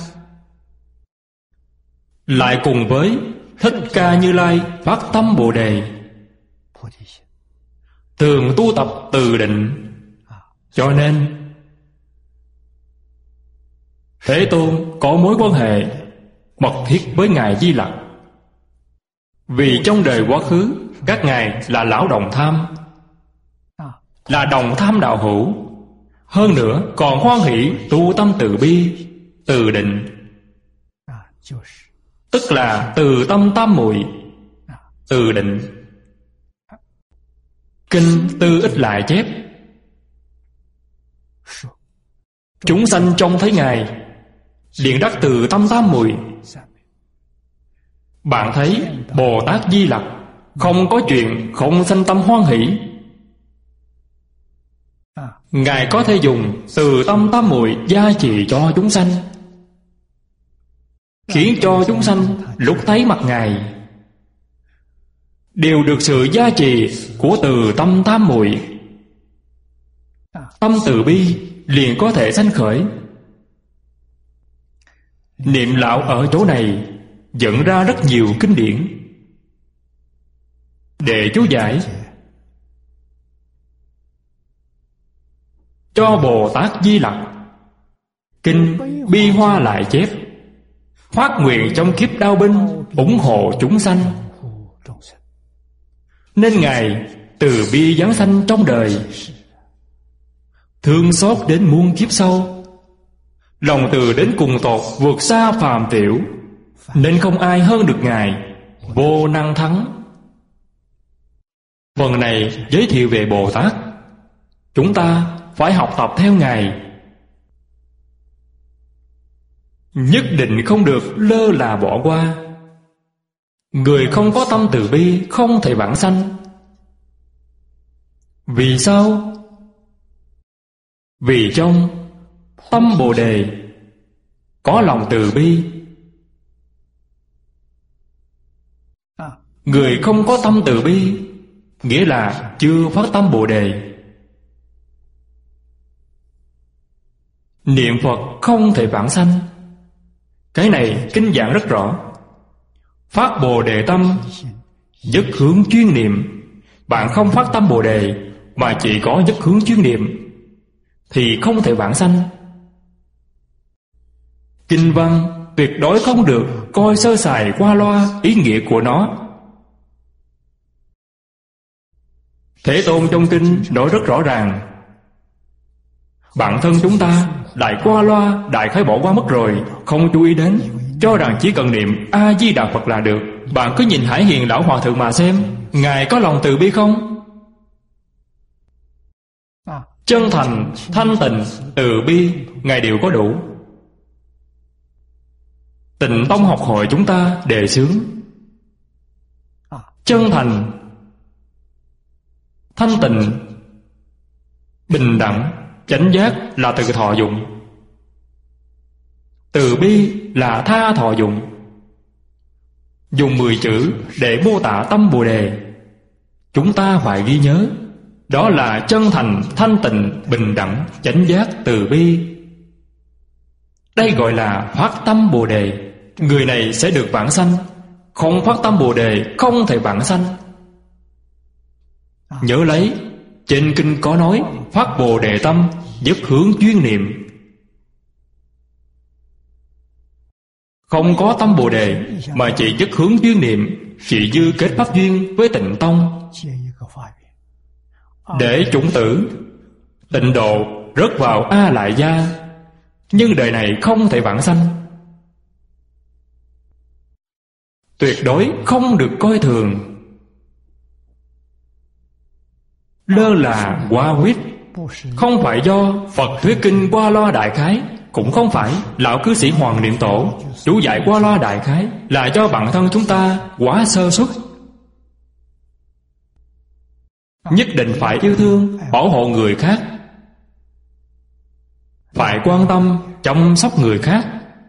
lại cùng với Thích Ca Như Lai phát tâm Bồ Đề, thường tu tập từ định. Cho nên Thế Tôn có mối quan hệ mật thiết với Ngài Di Lặc, vì trong đời quá khứ các ngài là lão đồng tham, là đồng tham đạo hữu. Hơn nữa còn hoan hỷ tu tâm từ bi, từ định, tức là từ tâm tam muội, từ định. Kinh Tư Ích lại chép, chúng sanh trông thấy Ngài liền đắc từ tâm tam muội. Bạn thấy Bồ Tát Di Lặc không có chuyện không sanh tâm hoan hỷ. Ngài có thể dùng từ tâm tam muội gia trì cho chúng sanh, khiến cho chúng sanh lúc thấy mặt Ngài đều được sự gia trì của từ tâm tam muội. Tâm từ bi liền có thể sanh khởi. Niệm lão ở chỗ này dẫn ra rất nhiều kinh điển để chú giải cho Bồ Tát Di Lặc. Kinh Bi Hoa lại chép, phát nguyện trong kiếp đao binh ủng hộ chúng sanh, nên Ngài từ bi giáng sanh trong đời, thương xót đến muôn kiếp sau, lòng từ đến cùng tột vượt xa phàm tiểu, nên không ai hơn được Ngài, vô năng thắng. Phần này giới thiệu về Bồ Tát. Chúng ta phải học tập theo Ngài, nhất định không được lơ là bỏ qua. Người không có tâm từ bi không thể vãng sanh. Vì sao? Vì trong tâm Bồ Đề có lòng từ bi. Người không có tâm từ bi nghĩa là chưa phát tâm Bồ Đề. Niệm Phật không thể vãng sanh. Cái này kinh giảng rất rõ. Phát Bồ Đề tâm, nhất hướng chuyên niệm. Bạn không phát tâm Bồ Đề mà chỉ có nhất hướng chuyên niệm thì không thể vãng sanh. Kinh văn tuyệt đối không được coi sơ sài qua loa ý nghĩa của nó. Thế Tôn trong kinh nói rất rõ ràng. Bản thân chúng ta đại qua loa, đại khái bỏ qua mất rồi, không chú ý đến, cho rằng chỉ cần niệm A-di-đà Phật là được. Bạn cứ nhìn Hải Hiền Lão Hòa Thượng mà xem, Ngài có lòng từ bi không? Chân thành, thanh tịnh, từ bi, Ngài đều có đủ. Tịnh Tông học hội chúng ta đề xướng chân thành, thanh tịnh, bình đẳng, chánh giác là từ thọ dụng, từ bi là tha thọ dụng. Dùng 10 chữ để mô tả tâm Bồ Đề, chúng ta phải ghi nhớ. Đó là chân thành, thanh tịnh, bình đẳng, chánh giác, từ bi. Đây gọi là phát tâm Bồ Đề. Người này sẽ được vãng sanh. Không phát tâm Bồ Đề không thể vãng sanh. Nhớ lấy, trên kinh có nói phát Bồ Đề tâm, nhất hướng duyên niệm. Không có tâm Bồ Đề mà chỉ nhất hướng duyên niệm, chỉ dư kết pháp duyên với Tịnh Tông, để chủng tử Tịnh độ rớt vào A Lại Gia, nhưng đời này không thể vãng sanh. Tuyệt đối không được coi thường. Lơ là qua quyết, không phải do Phật thuyết kinh qua loa đại khái, cũng không phải lão cư sĩ Hoàng Niệm Tổ chú giải qua loa đại khái, là do bản thân chúng ta quá sơ suất. Nhất định phải yêu thương, bảo hộ người khác, phải quan tâm, chăm sóc người khác.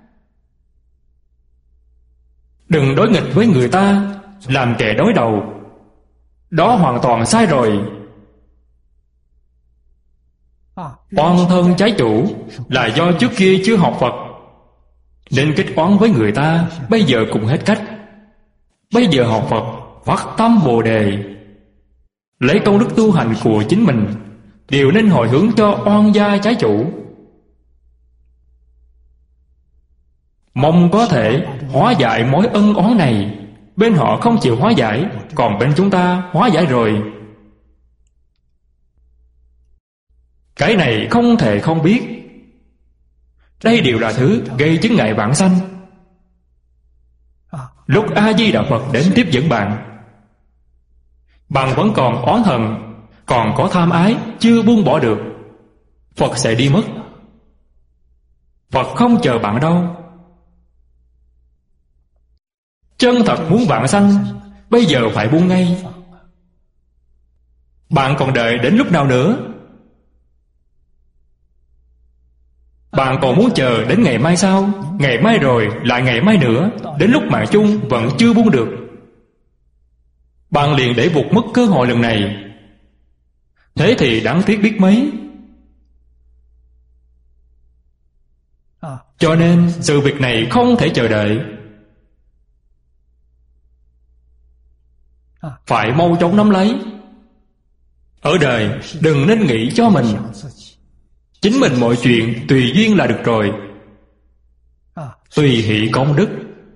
Đừng đối nghịch với người ta, làm kẻ đối đầu. Đó hoàn toàn sai rồi. Oan thân trái chủ là do trước kia chưa học Phật, nên kết oán với người ta. Bây giờ cũng hết cách. Bây giờ học Phật, phát tâm Bồ Đề, lấy công đức tu hành của chính mình đều nên hồi hướng cho oan gia trái chủ, mong có thể hóa giải mối ân oán này. Bên họ không chịu hóa giải, còn bên chúng ta hóa giải rồi. Cái này không thể không biết. Đây đều là thứ gây chướng ngại vãng sanh. Lúc A-di-đà Phật đến tiếp dẫn bạn, bạn vẫn còn oán hận, còn có tham ái, chưa buông bỏ được, Phật sẽ đi mất. Phật không chờ bạn đâu. Chân thật muốn vãng sanh, bây giờ phải buông ngay. Bạn còn đợi đến lúc nào nữa? Bạn còn muốn chờ đến ngày mai sao? Ngày mai rồi lại ngày mai nữa, đến lúc mạng chung vẫn chưa buông được. Bạn liền để vụt mất cơ hội lần này. Thế thì đáng tiếc biết mấy. Cho nên sự việc này không thể chờ đợi, phải mau chóng nắm lấy. Ở đời đừng nên nghĩ cho mình. Chính mình mọi chuyện tùy duyên là được rồi. Tùy hỷ công đức.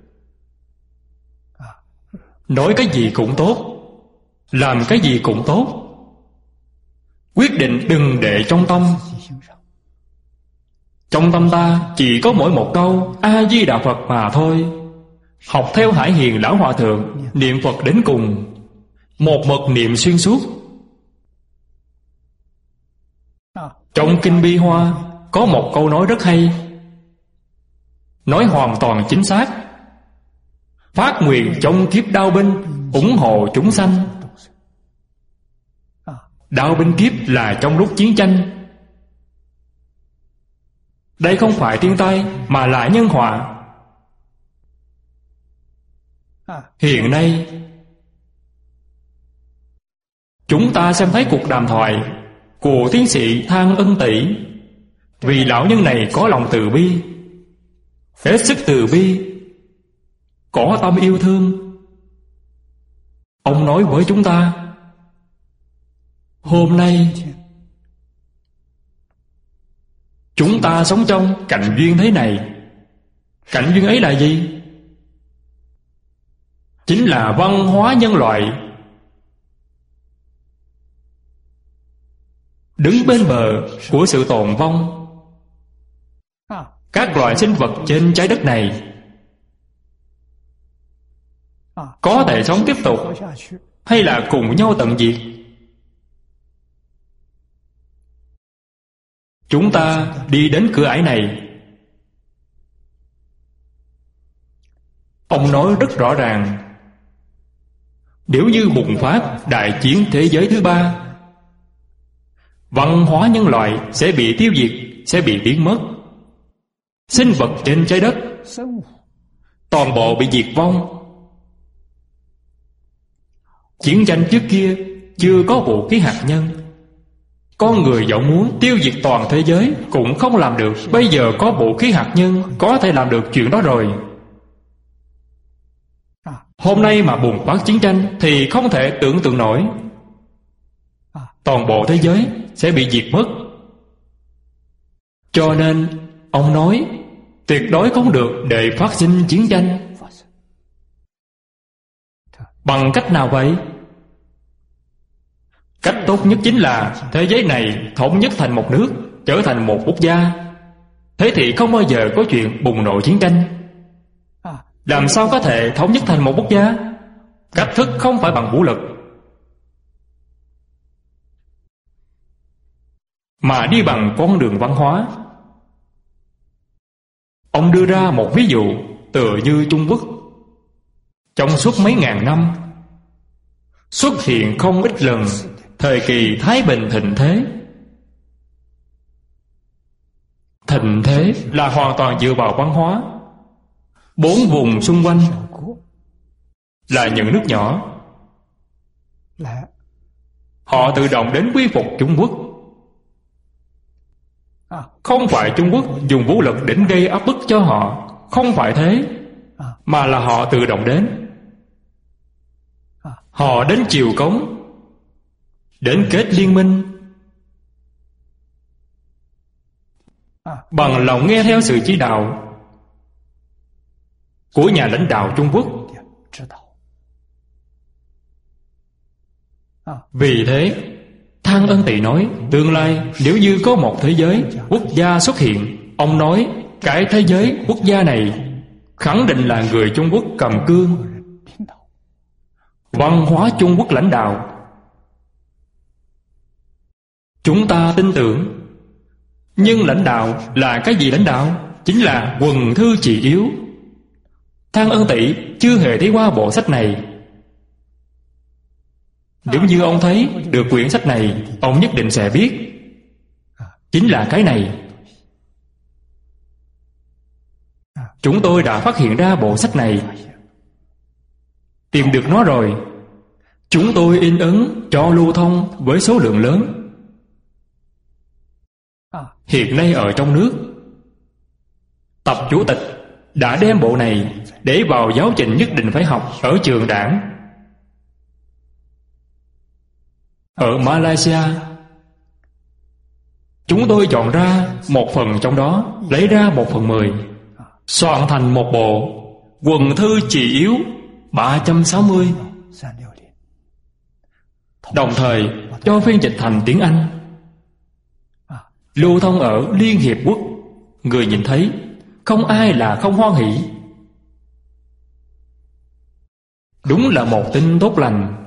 Nói cái gì cũng tốt, làm cái gì cũng tốt. Quyết định đừng để trong tâm. Trong tâm ta chỉ có mỗi một câu A-di-đà Phật mà thôi. Học theo Hải Hiền Lão Hòa Thượng, niệm Phật đến cùng, một mật niệm xuyên suốt. Trong Kinh Bi Hoa có một câu nói rất hay, nói hoàn toàn chính xác: phát nguyện trong kiếp đao binh, ủng hộ chúng sanh. Đao binh kiếp là trong lúc chiến tranh. Đây không phải thiên tai mà là nhân họa. Hiện nay chúng ta xem thấy cuộc đàm thoại của tiến sĩ Thang Ân Tỷ. Vì lão nhân này có lòng từ bi, hết sức từ bi, có tâm yêu thương. Ông nói với chúng ta, hôm nay chúng ta sống trong cảnh duyên thế này. Cảnh duyên ấy là gì? Chính là văn hóa nhân loại. Đứng bên bờ của sự tồn vong. Các loài sinh vật trên trái đất này có thể sống tiếp tục hay là cùng nhau tận diệt? Chúng ta đi đến cửa ải này. Ông nói rất rõ ràng, nếu như bùng phát đại chiến thế giới thứ ba, văn hóa nhân loại sẽ bị tiêu diệt, sẽ bị biến mất. Sinh vật trên trái đất toàn bộ bị diệt vong. Chiến tranh trước kia chưa có vũ khí hạt nhân, Con người dẫu muốn tiêu diệt toàn thế giới cũng không làm được. Bây giờ có vũ khí hạt nhân có thể làm được chuyện đó rồi. Hôm nay mà bùng phát chiến tranh thì không thể tưởng tượng nổi. Toàn bộ thế giới sẽ bị diệt mất. Cho nên ông nói tuyệt đối không được để phát sinh chiến tranh. Bằng cách nào vậy? Cách tốt nhất chính là thế giới này thống nhất thành một nước, trở thành một quốc gia. Thế thì không bao giờ có chuyện bùng nổ chiến tranh. Làm sao có thể thống nhất thành một quốc gia? Cách thức không phải bằng vũ lực, mà đi bằng con đường văn hóa. Ông đưa ra một ví dụ tựa như Trung Quốc. Trong suốt mấy ngàn năm xuất hiện không ít lần thời kỳ thái bình thịnh thế. Thịnh thế là hoàn toàn dựa vào văn hóa. 4 vùng xung quanh là những nước nhỏ, họ tự động đến quy phục Trung Quốc. Không phải Trung Quốc dùng vũ lực đến gây áp bức cho họ, không phải thế, mà là họ tự động đến. Họ đến chiều cống, đến kết liên minh, bằng lòng nghe theo sự chỉ đạo của nhà lãnh đạo Trung Quốc. Vì thế Thang Ân Tị nói, tương lai nếu như có một thế giới quốc gia xuất hiện, ông nói cái thế giới quốc gia này khẳng định là người Trung Quốc cầm cương, văn hóa Trung Quốc lãnh đạo. Chúng ta tin tưởng. Nhưng lãnh đạo là cái gì lãnh đạo? Chính là quần thư trị yếu. Thang Ân Tị chưa hề thấy qua bộ sách này. Nếu như ông thấy được quyển sách này, ông nhất định sẽ biết chính là cái này. Chúng tôi đã phát hiện ra bộ sách này, tìm được nó rồi. Chúng tôi in ấn cho lưu thông với số lượng lớn. Hiện nay ở trong nước, Tập Chủ tịch đã đem bộ này để vào giáo trình nhất định phải học ở trường đảng. Ở Malaysia, chúng tôi chọn ra một phần trong đó, lấy ra 1/10, soạn thành một bộ quần thư trị yếu 360, đồng thời cho phiên dịch thành tiếng Anh, lưu thông ở Liên Hiệp Quốc. Người nhìn thấy không ai là không hoan hỷ. Đúng là một tin tốt lành.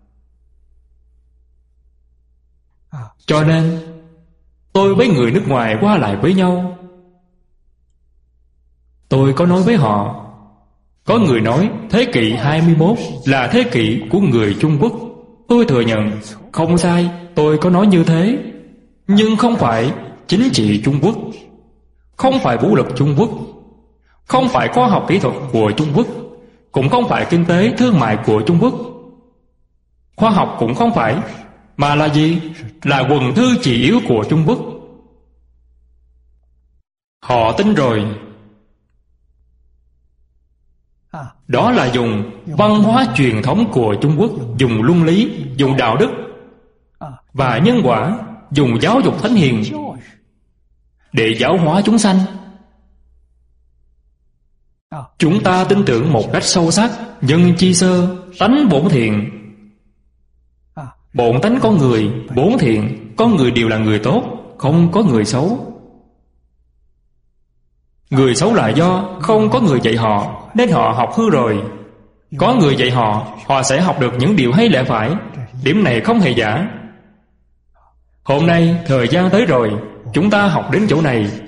Cho nên tôi với người nước ngoài qua lại với nhau, tôi có nói với họ, có người nói thế kỷ 21 là thế kỷ của người Trung Quốc. Tôi thừa nhận, không sai, tôi có nói như thế. Nhưng không phải chính trị Trung Quốc, không phải vũ lực Trung Quốc, không phải khoa học kỹ thuật của Trung Quốc, cũng không phải kinh tế thương mại của Trung Quốc. Khoa học cũng không phải, mà là gì? Là quần thư trị yếu của Trung Quốc. Họ tin rồi. Đó là dùng văn hóa truyền thống của Trung Quốc, dùng luân lý, dùng đạo đức và nhân quả, dùng giáo dục thánh hiền để giáo hóa chúng sanh. Chúng ta tin tưởng một cách sâu sắc nhân chi sơ, tánh bổn thiện. Bổn tánh con người, bổn thiện, con người đều là người tốt, không có người xấu. Người xấu là do không có người dạy họ, nên họ học hư rồi. Có người dạy họ, họ sẽ học được những điều hay lẽ phải. Điểm này không hề giả. Hôm nay thời gian tới rồi, chúng ta học đến chỗ này,